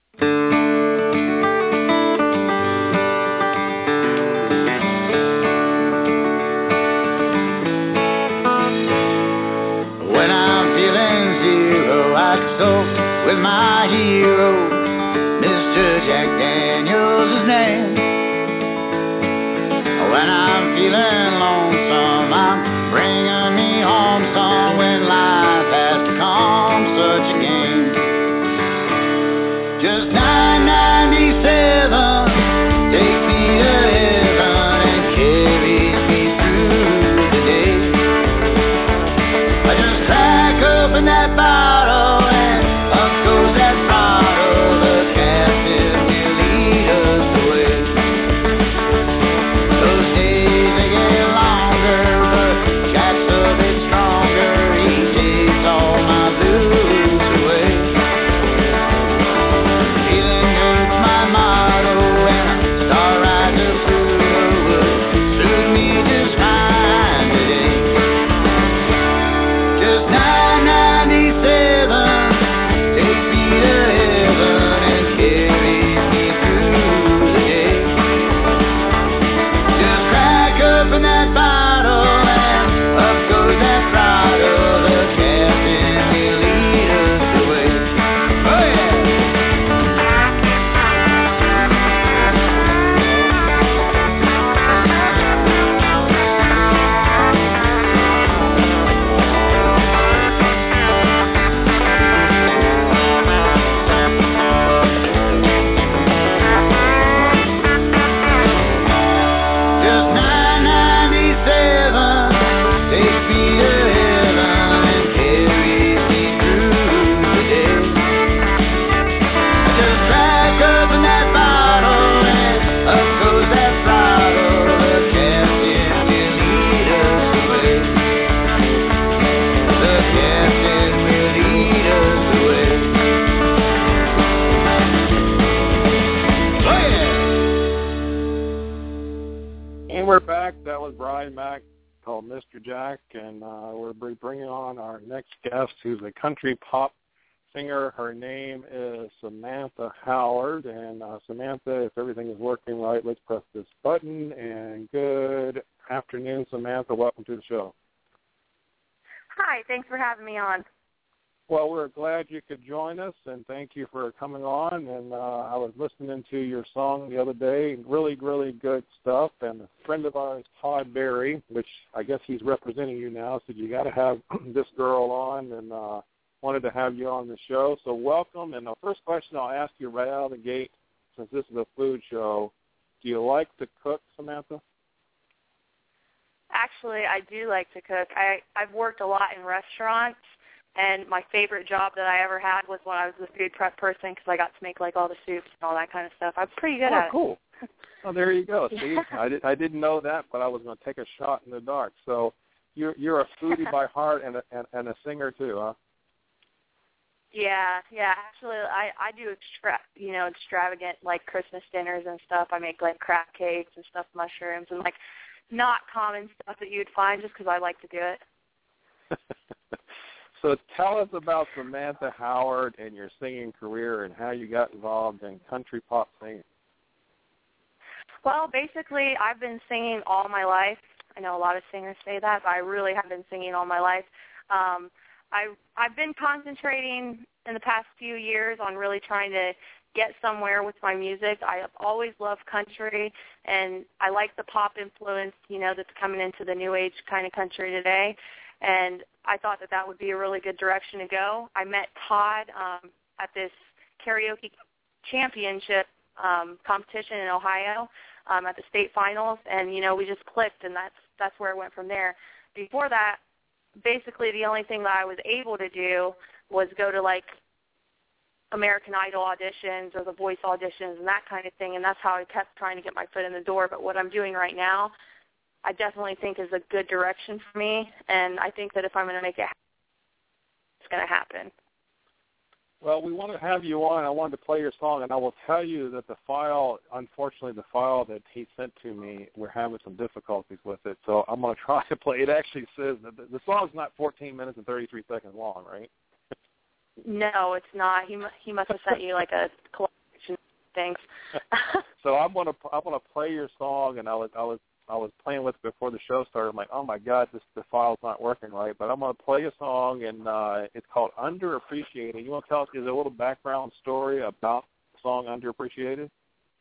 Speaker 8: When I'm feeling zero, I consult with my hero, Mister Jack Daniels' his name. When I'm feeling lonesome, I'm bringing me home some when life has become such a game. Just nine ninety-seven takes me to heaven and carries me through the day. I just crack open that bottle and up goes that throttle. The captain will lead us away. Those days they get longer, but Jack's a bit stronger. He takes all my blues away. Feeling good's my motto, and a star ride to Pluto will suit me just fine today. Just nine ninety-seven takes me to heaven and carries me through the day. Just crack open that bottle and up goes that throttle. The captain will lead us away. Oh yeah. Just nine ninety-seven takes me to heaven and carries me through the day. Just crack open that bottle and up goes that throttle. The captain will lead us away. The captain will lead us away. Oh yeah.
Speaker 3: And we're back. That was Brian Mack called Mister Jack, and uh, we're bringing on our next guest, who's a country pop singer. Her name is Samantha Howard. And uh, Samantha, if everything is working right, let's press this button. And good afternoon, Samantha. Welcome to the show.
Speaker 14: Hi, thanks for having me on.
Speaker 3: Well, we're glad you could join us, and thank you for coming on. And uh, I was listening to your song the other day, really, really good stuff. And a friend of ours, Todd Berry, which I guess he's representing you now, said you got to have this girl on, and uh, wanted to have you on the show. So welcome. And the first question I'll ask you right out of the gate, since this is a food show, do you like to cook, Samantha?
Speaker 14: Actually, I do like to cook. I, I've worked a lot in restaurants. And my favorite job that I ever had was when I was the food prep person because I got to make, like, all the soups and all that kind of stuff. I'm pretty good
Speaker 3: oh,
Speaker 14: at
Speaker 3: cool.
Speaker 14: it.
Speaker 3: Oh, there you go. See, I, did, I didn't know that, but I was going to take a shot in the dark. So you're you're a foodie by heart and a, and, and a singer too, huh?
Speaker 14: Yeah, yeah. Actually, I, I do, extra, you know, extravagant, like, Christmas dinners and stuff. I make, like, crab cakes and stuffed mushrooms and, like, not common stuff that you'd find just because I like to do it.
Speaker 3: So tell us about Samantha Howard and your singing career and how you got involved in country pop singing.
Speaker 14: Well, basically, I've been singing all my life. I know a lot of singers say that, but I really have been singing all my life. Um, I I've been concentrating in the past few years on really trying to get somewhere with my music. I have always loved country, and I like the pop influence, you know, that's coming into the new age kind of country today. And I thought that that would be a really good direction to go. I met Todd um, at this karaoke championship um, competition in Ohio um, at the state finals, and, you know, we just clicked, and that's that's where it went from there. Before that, basically the only thing that I was able to do was go to, like, American Idol auditions or The Voice auditions and that kind of thing, and that's how I kept trying to get my foot in the door. But what I'm doing right now, I definitely think is a good direction for me, and I think that if I'm going to make it happen, it's going to happen.
Speaker 3: Well, we want to have you on. I wanted to play your song, and I will tell you that the file, unfortunately, the file that he sent to me, we're having some difficulties with it. So I'm going to try to play. It actually says that the, the song's not fourteen minutes and thirty-three seconds long, right?
Speaker 14: No, it's not. He he must have sent you like a collection of things.
Speaker 3: So I'm going to I'm going to play your song, and I was I was I was playing with it before the show started. I'm like, oh my God, this the file's not working right. But I'm going to play a song, and uh, it's called Underappreciated. You want to tell us, is there a little background story about the song Underappreciated?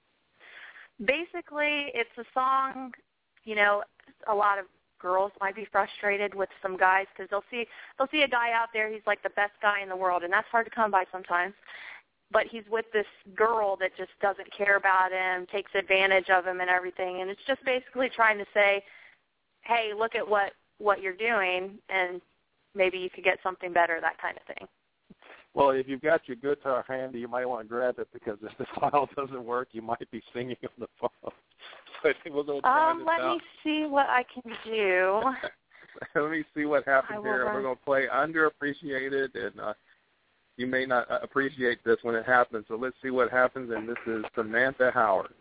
Speaker 14: Basically, it's a song, you know, a lot of girls might be frustrated with some guys because they'll see they'll see a guy out there, he's like the best guy in the world, and that's hard to come by sometimes. But he's with this girl that just doesn't care about him, takes advantage of him and everything. And it's just basically trying to say, hey, look at what, what you're doing, and maybe you could get something better, that kind of thing.
Speaker 3: Well, if you've got your guitar handy, you might want to grab it, because if the file doesn't work, you might be singing on the phone. So I think we'll go try
Speaker 14: um,
Speaker 3: this
Speaker 14: let
Speaker 3: out.
Speaker 14: me see what I can do.
Speaker 3: Let me see what happens here.
Speaker 14: Run.
Speaker 3: We're going to play Underappreciated, and uh, you may not appreciate this when it happens, so let's see what happens, and this is Samantha Howard.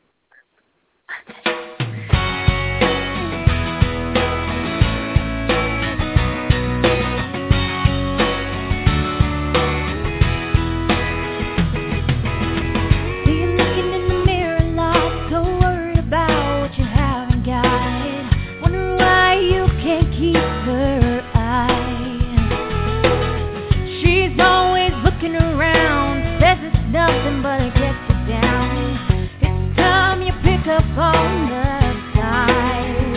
Speaker 13: Nothing but it gets you down. It's time you pick up on the sign.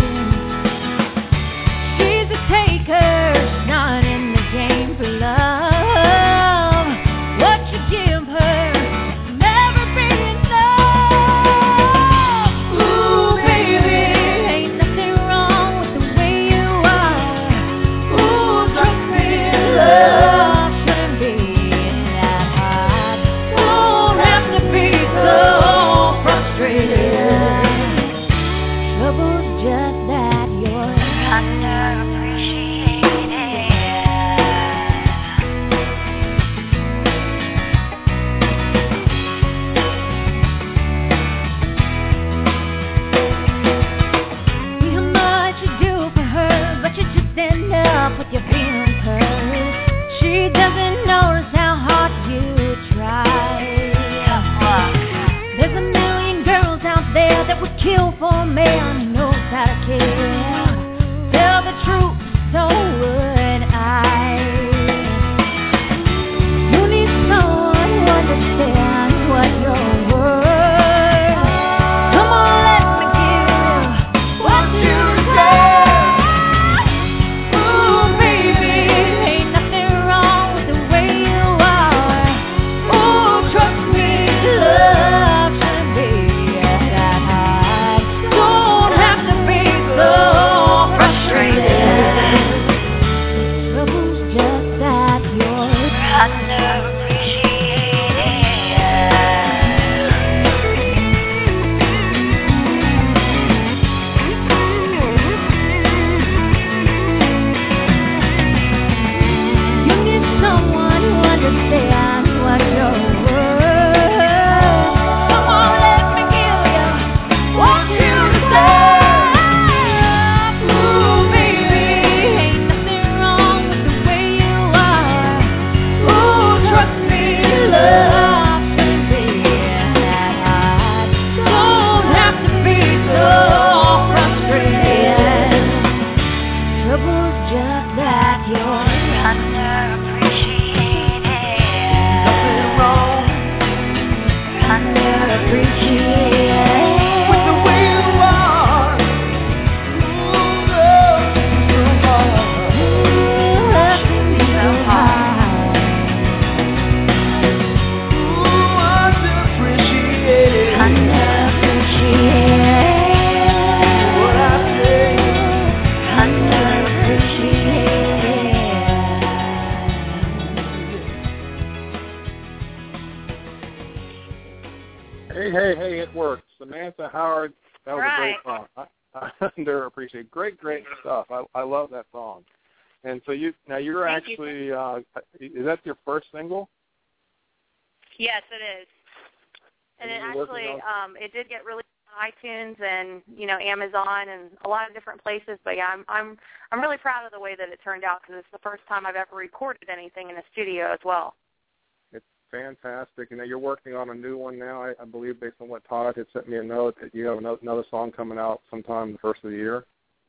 Speaker 13: She's a taker, she's not in the game for love. What you give her will never be enough. Ooh, baby, ain't nothing wrong with the way you are. Ooh, trust me, love shouldn't be that hard. Don't have to be so frustrated. Trouble's just that you're underappreciated. See how much you do for her, but you just end up with your feelings hurt. She doesn't notice how hard you try. There's a million girls out there that would kill for a man who knows how to care. Tell the truth, so would I. You need someone who understands what you're worth. Come on, let me give what you deserve. Ooh, baby, ain't nothing wrong with the way you are. Ooh, trust me, love shouldn't be that hard. Don't have to be so frustrated. Trouble's just that you're underappreciated. You need someone who understands what you're worth. Come on, let me give you what you deserve. Ooh, baby, ain't nothing wrong with the way you are. Ooh, trust
Speaker 3: hey, hey, it worked. Samantha Howard, that was
Speaker 14: right.
Speaker 3: a great song. I, I underappreciate. Great, great stuff. I, I love that song. And so you now you're
Speaker 14: Thank
Speaker 3: actually
Speaker 14: you.
Speaker 3: uh, is that your first single?
Speaker 14: Yes, it is. And,
Speaker 3: And
Speaker 14: it
Speaker 3: you're
Speaker 14: actually,
Speaker 3: working on-
Speaker 14: um, it did get released on iTunes and you know Amazon and a lot of different places. But yeah, I'm I'm I'm really proud of the way that it turned out because it's the first time I've ever recorded anything in a studio as well.
Speaker 3: It's fantastic. And now you're working on a new one now, I, I believe, based on what Todd had sent me a note that you have another, another song coming out sometime the first of the year.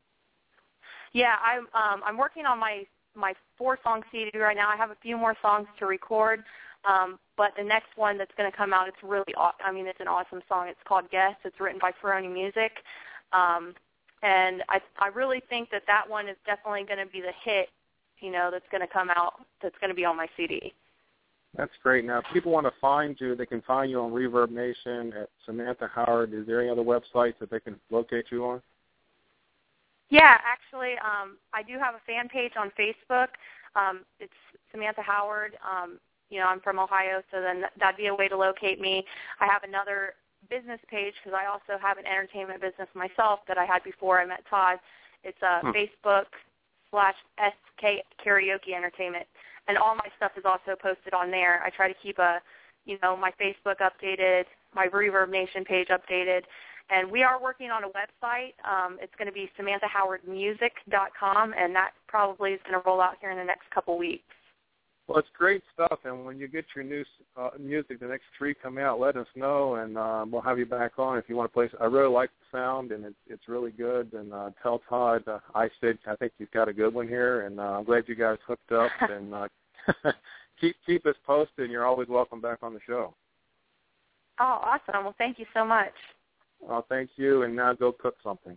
Speaker 14: Yeah, I'm um, I'm working on my my four song C D right now. I have a few more songs to record, um, but the next one that's going to come out, it's really aw- I mean, it's an awesome song. It's called Guess. It's written by Ferroni Music, um, and I I really think that that one is definitely going to be the hit, you know, that's going to come out. That's going to be on my C D.
Speaker 3: That's great. Now, if people want to find you, they can find you on Reverb Nation at Samantha Howard. Is there any other websites that they can locate you on?
Speaker 14: Yeah, actually, um, I do have a fan page on Facebook. Um, it's Samantha Howard. Um, you know, I'm from Ohio, so then that'd be a way to locate me. I have another business page because I also have an entertainment business myself that I had before I met Todd. It's uh,
Speaker 3: Hmm.
Speaker 14: Facebook slash S K Karaoke Entertainment, and all my stuff is also posted on there. I try to keep a, you know, my Facebook updated, my Reverb Nation page updated. And we are working on a website. Um, it's going to be Samantha Howard Music dot com, and that probably is going to roll out here in the next couple weeks.
Speaker 3: Well, it's great stuff. And when you get your new uh, music, the next three come out, let us know, and um, we'll have you back on if you want to play. I really like the sound, and it's it's really good. And uh, tell Todd uh, I said I think he's got a good one here, and uh, I'm glad you guys hooked up. and uh, keep keep us posted. And you're always welcome back on the show.
Speaker 14: Oh, awesome. Well, thank you so much.
Speaker 3: Oh, thank you, and now go cook something.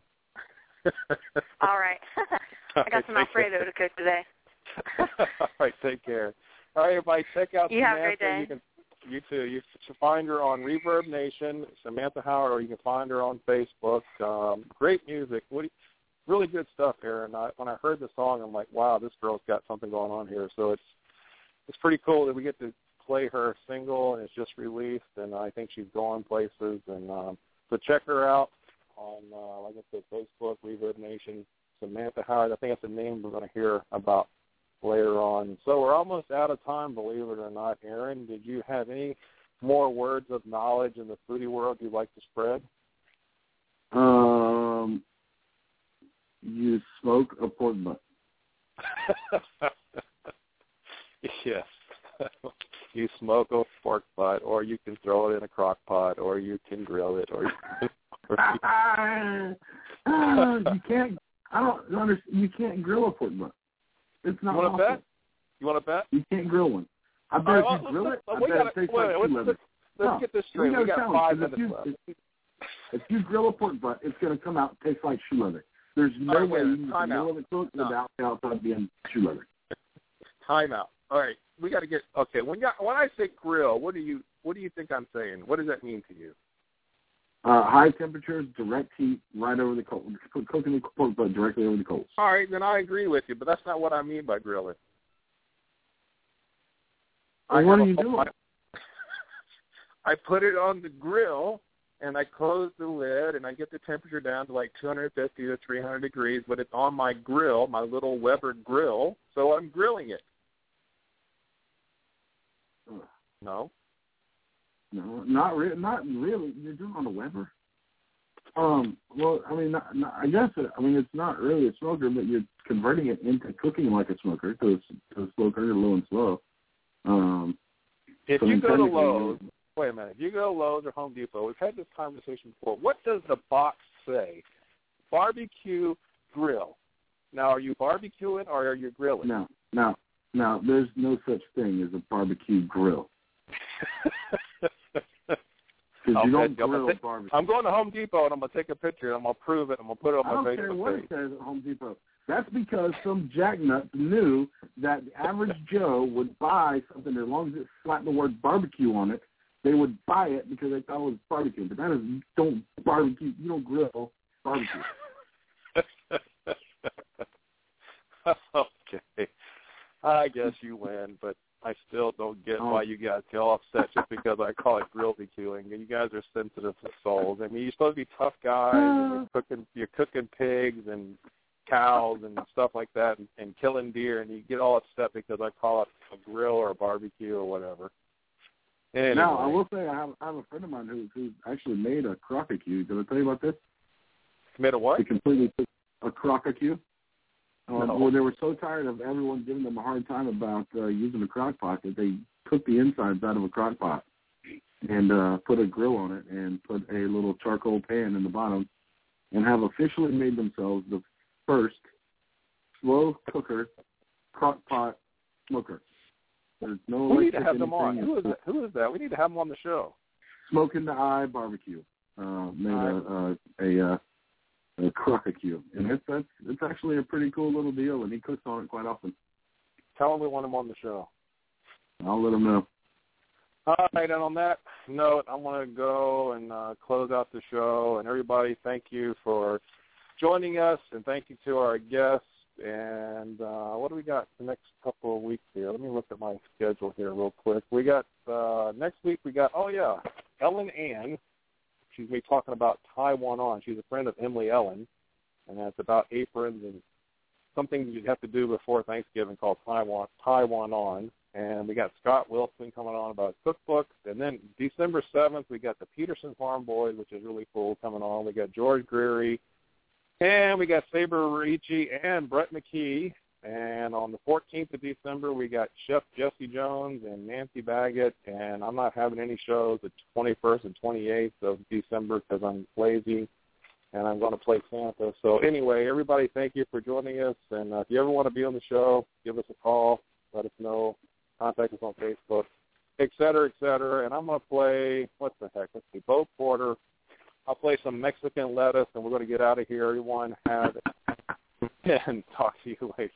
Speaker 14: All right. I got some
Speaker 3: Take care.
Speaker 14: Alfredo to cook today.
Speaker 3: All right, take care. All right, everybody, check out
Speaker 14: You
Speaker 3: Samantha.
Speaker 14: have a great day.
Speaker 3: You, can, you too. You can find her on Reverb Nation, Samantha Howard, or you can find her on Facebook. Um, great music. What do you, really good stuff here. And I, when I heard the song, I'm like, wow, this girl's got something going on here. So it's it's pretty cool that we get to play her single, and it's just released, and I think she's going places. And um, so check her out on, uh, like I said, Facebook, Reverb Nation, Samantha Howard. I think that's the name we're going to hear about later on. So we're almost out of time, believe it or not. Aaron, did you have any more words of knowledge in the foodie world you'd like to spread?
Speaker 4: Um, you smoke a pork butt.
Speaker 3: Yes. You smoke a pork butt, or you can throw it in a crock pot, or you can grill it, or you, or you,
Speaker 4: you can't. I don't understand. You can't grill a pork butt. It's not.
Speaker 3: You want to
Speaker 4: awesome.
Speaker 3: bet? You want to bet?
Speaker 4: You can't grill one. I bet
Speaker 3: All right,
Speaker 4: if
Speaker 3: well,
Speaker 4: you grill
Speaker 3: let's,
Speaker 4: it, I
Speaker 3: we
Speaker 4: bet
Speaker 3: gotta,
Speaker 4: it tastes
Speaker 3: wait,
Speaker 4: like
Speaker 3: let's,
Speaker 4: shoe leather.
Speaker 3: let's, let's
Speaker 4: No,
Speaker 3: get this
Speaker 4: we
Speaker 3: straight.
Speaker 4: got
Speaker 3: We got
Speaker 4: challenge,
Speaker 3: five
Speaker 4: 'cause
Speaker 3: minutes
Speaker 4: if you,
Speaker 3: left.
Speaker 4: If, if you grill a pork butt, it's going to come out taste like shoe leather. There's no
Speaker 3: All right,
Speaker 4: way
Speaker 3: wait,
Speaker 4: you can
Speaker 3: time
Speaker 4: grill
Speaker 3: out.
Speaker 4: it cook
Speaker 3: No.
Speaker 4: without the outside being shoe leather.
Speaker 3: Time out. All right, we got to get okay. When you, when I say grill, what do you what do you think I'm saying? What does that mean to you?
Speaker 4: Uh, high temperatures, direct heat, right over the coals. Cooking the pork butt directly over the coals.
Speaker 3: All right, then I agree with you, but that's not what I mean by grilling.
Speaker 4: Well,
Speaker 3: I
Speaker 4: what
Speaker 3: have
Speaker 4: are you
Speaker 3: a-
Speaker 4: doing?
Speaker 3: I, I put it on the grill, and I close the lid, and I get the temperature down to like two fifty to three hundred degrees, but it's on my grill, my little Weber grill, so I'm grilling it. No?
Speaker 4: No, not really. Not really. You're doing it on a Weber. Um. Well, I mean, not, not, I guess. It, I mean, it's not really a smoker, but you're converting it into cooking like a smoker to a, to a slow cooker, low and slow. Um.
Speaker 3: If
Speaker 4: so
Speaker 3: you go to
Speaker 4: technically,
Speaker 3: Lowe's, wait a minute, if you go to Lowe's or Home Depot, we've had this conversation before. What does the box say? Barbecue grill. Now, are you barbecuing or are you grilling?
Speaker 4: No, no, no. There's no such thing as a barbecue grill. Because you don't
Speaker 3: Okay, I'm
Speaker 4: grill
Speaker 3: gonna take-
Speaker 4: barbecue.
Speaker 3: I'm going to Home Depot and I'm going to take a picture and I'm going to prove it and I'm going to put it on
Speaker 4: I
Speaker 3: my
Speaker 4: don't
Speaker 3: Facebook
Speaker 4: care what
Speaker 3: page.
Speaker 4: it says at Home Depot. That's because some jacknut knew that the average Joe would buy something as long as it slapped the word barbecue on it. They would buy it because they thought it was barbecue. But that is, you don't barbecue. You don't grill barbecue.
Speaker 3: Okay. I guess you win, but I still don't get
Speaker 4: Oh.
Speaker 3: why you guys get all upset just because I call it grill BQing. You guys are sensitive to souls. I mean, you're supposed to be tough guys. And you're cooking, you're cooking pigs and cows and stuff like that, and, and killing deer, and you get all upset because I call it a grill or a barbecue or whatever. Anyway.
Speaker 4: Now, I will say I have, I have a friend of mine who who actually made a crocacue. Did I tell you about this?
Speaker 3: Made a what?
Speaker 4: He completely took a crocacue. Um,
Speaker 3: No.
Speaker 4: Where they were so tired of everyone giving them a hard time about uh, using a crock pot that they took the insides out of a crock pot and uh, put a grill on it and put a little charcoal pan in the bottom and have officially made themselves the first slow cooker crock pot smoker. There's no
Speaker 3: We need to
Speaker 4: electric
Speaker 3: have them on.
Speaker 4: anything.
Speaker 3: Who is that? Who is that? We need to have them on the show.
Speaker 4: Smoke in the Eye Barbecue uh, made a a, a, a, a crocacue, and it's that's it's actually a pretty cool little deal, and he cooks on it quite often.
Speaker 3: Tell them we want them on the show.
Speaker 4: I'll let him know.
Speaker 3: All right, and on that note, I want to go and uh, close out the show. And everybody, thank you for joining us, and thank you to our guests. And uh, what do we got the next couple of weeks here? Let me look at my schedule here real quick. We got uh, next week. We got oh yeah, Ellen Ann. She's going to be talking about Taiwan On. She's a friend of Emily Ellen, and that's about aprons and something you have to do before Thanksgiving called Taiwan Taiwan On. And we got Scott Wilson coming on about cookbooks. And then December seventh, we got the Peterson Farm Boys, which is really cool, coming on. We got George Greery. And we got Saber Ricci and Brett McKee. And on the fourteenth of December, we got Chef Jesse Jones and Nancy Baggett. And I'm not having any shows the twenty-first and twenty-eighth of December because I'm lazy and I'm going to play Santa. So anyway, everybody, thank you for joining us. And uh, if you ever want to be on the show, give us a call. Let us know. Contact us on Facebook, et cetera, et cetera. And I'm going to play, what the heck, let's see, Bo Porter. I'll play some Mexican lettuce, and we're going to get out of here. Everyone have it, and talk to you later.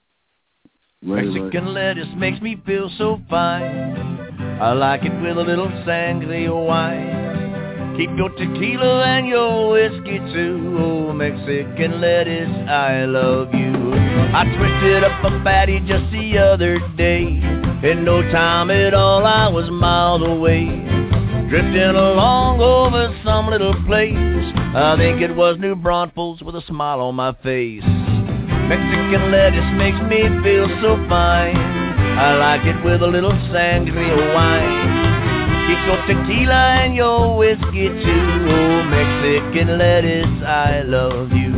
Speaker 15: Mexican lettuce makes me feel so fine. I like it with a little sangria wine. Keep your tequila and your whiskey too. Oh, Mexican lettuce, I love you. I twisted up a fatty just the other day. In no time at all, I was miles away, drifting along over some little place. I think it was New Braunfels with a smile on my face. Mexican lettuce makes me feel so fine. I like it with a little sangria wine. Keep your tequila and your whiskey too. Oh, Mexican lettuce, I love you.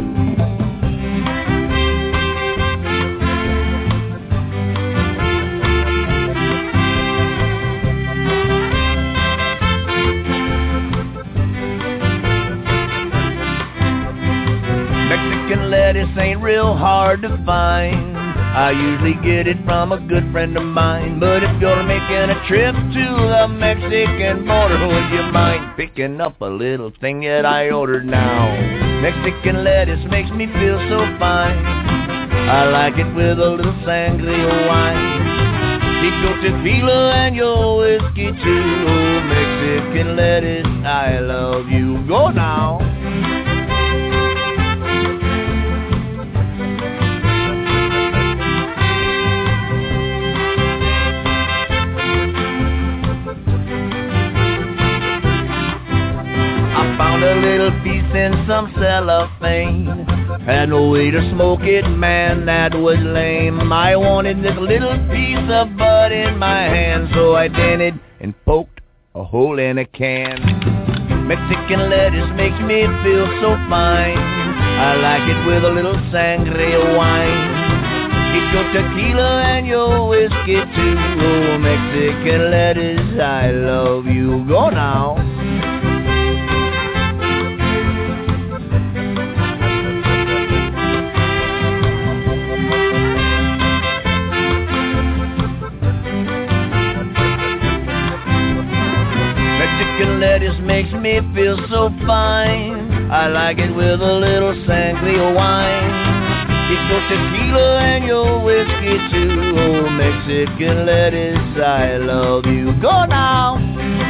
Speaker 15: Mexican lettuce ain't real hard to find. I usually get it from a good friend of mine. But if you're making a trip to the Mexican border, would you mind picking up a little thing that I ordered now? Mexican lettuce makes me feel so fine. I like it with a little sangria wine. Keep your tequila and your whiskey too. Oh, Mexican lettuce, I love you. Go now. A little piece in some cellophane. Had no way to smoke it, man, that was lame. I wanted this little piece of bud in my hand, so I dented and poked a hole in a can. Mexican lettuce makes me feel so fine. I like it with a little sangria wine. Keep your tequila and your whiskey too. Oh, Mexican lettuce, I love you. Go now. Mexican lettuce makes me feel so fine. I like it with a little sangria wine. Keep your tequila and your whiskey too. Oh, Mexican lettuce, I love you. Go now.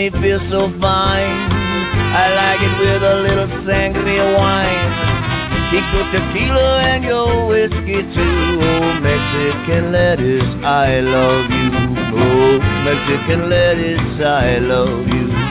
Speaker 15: me feel so fine. I like it with a little sangria wine. Keep your tequila and your whiskey too. Oh, Mexican lettuce, I love you. Oh, Mexican lettuce, I love you.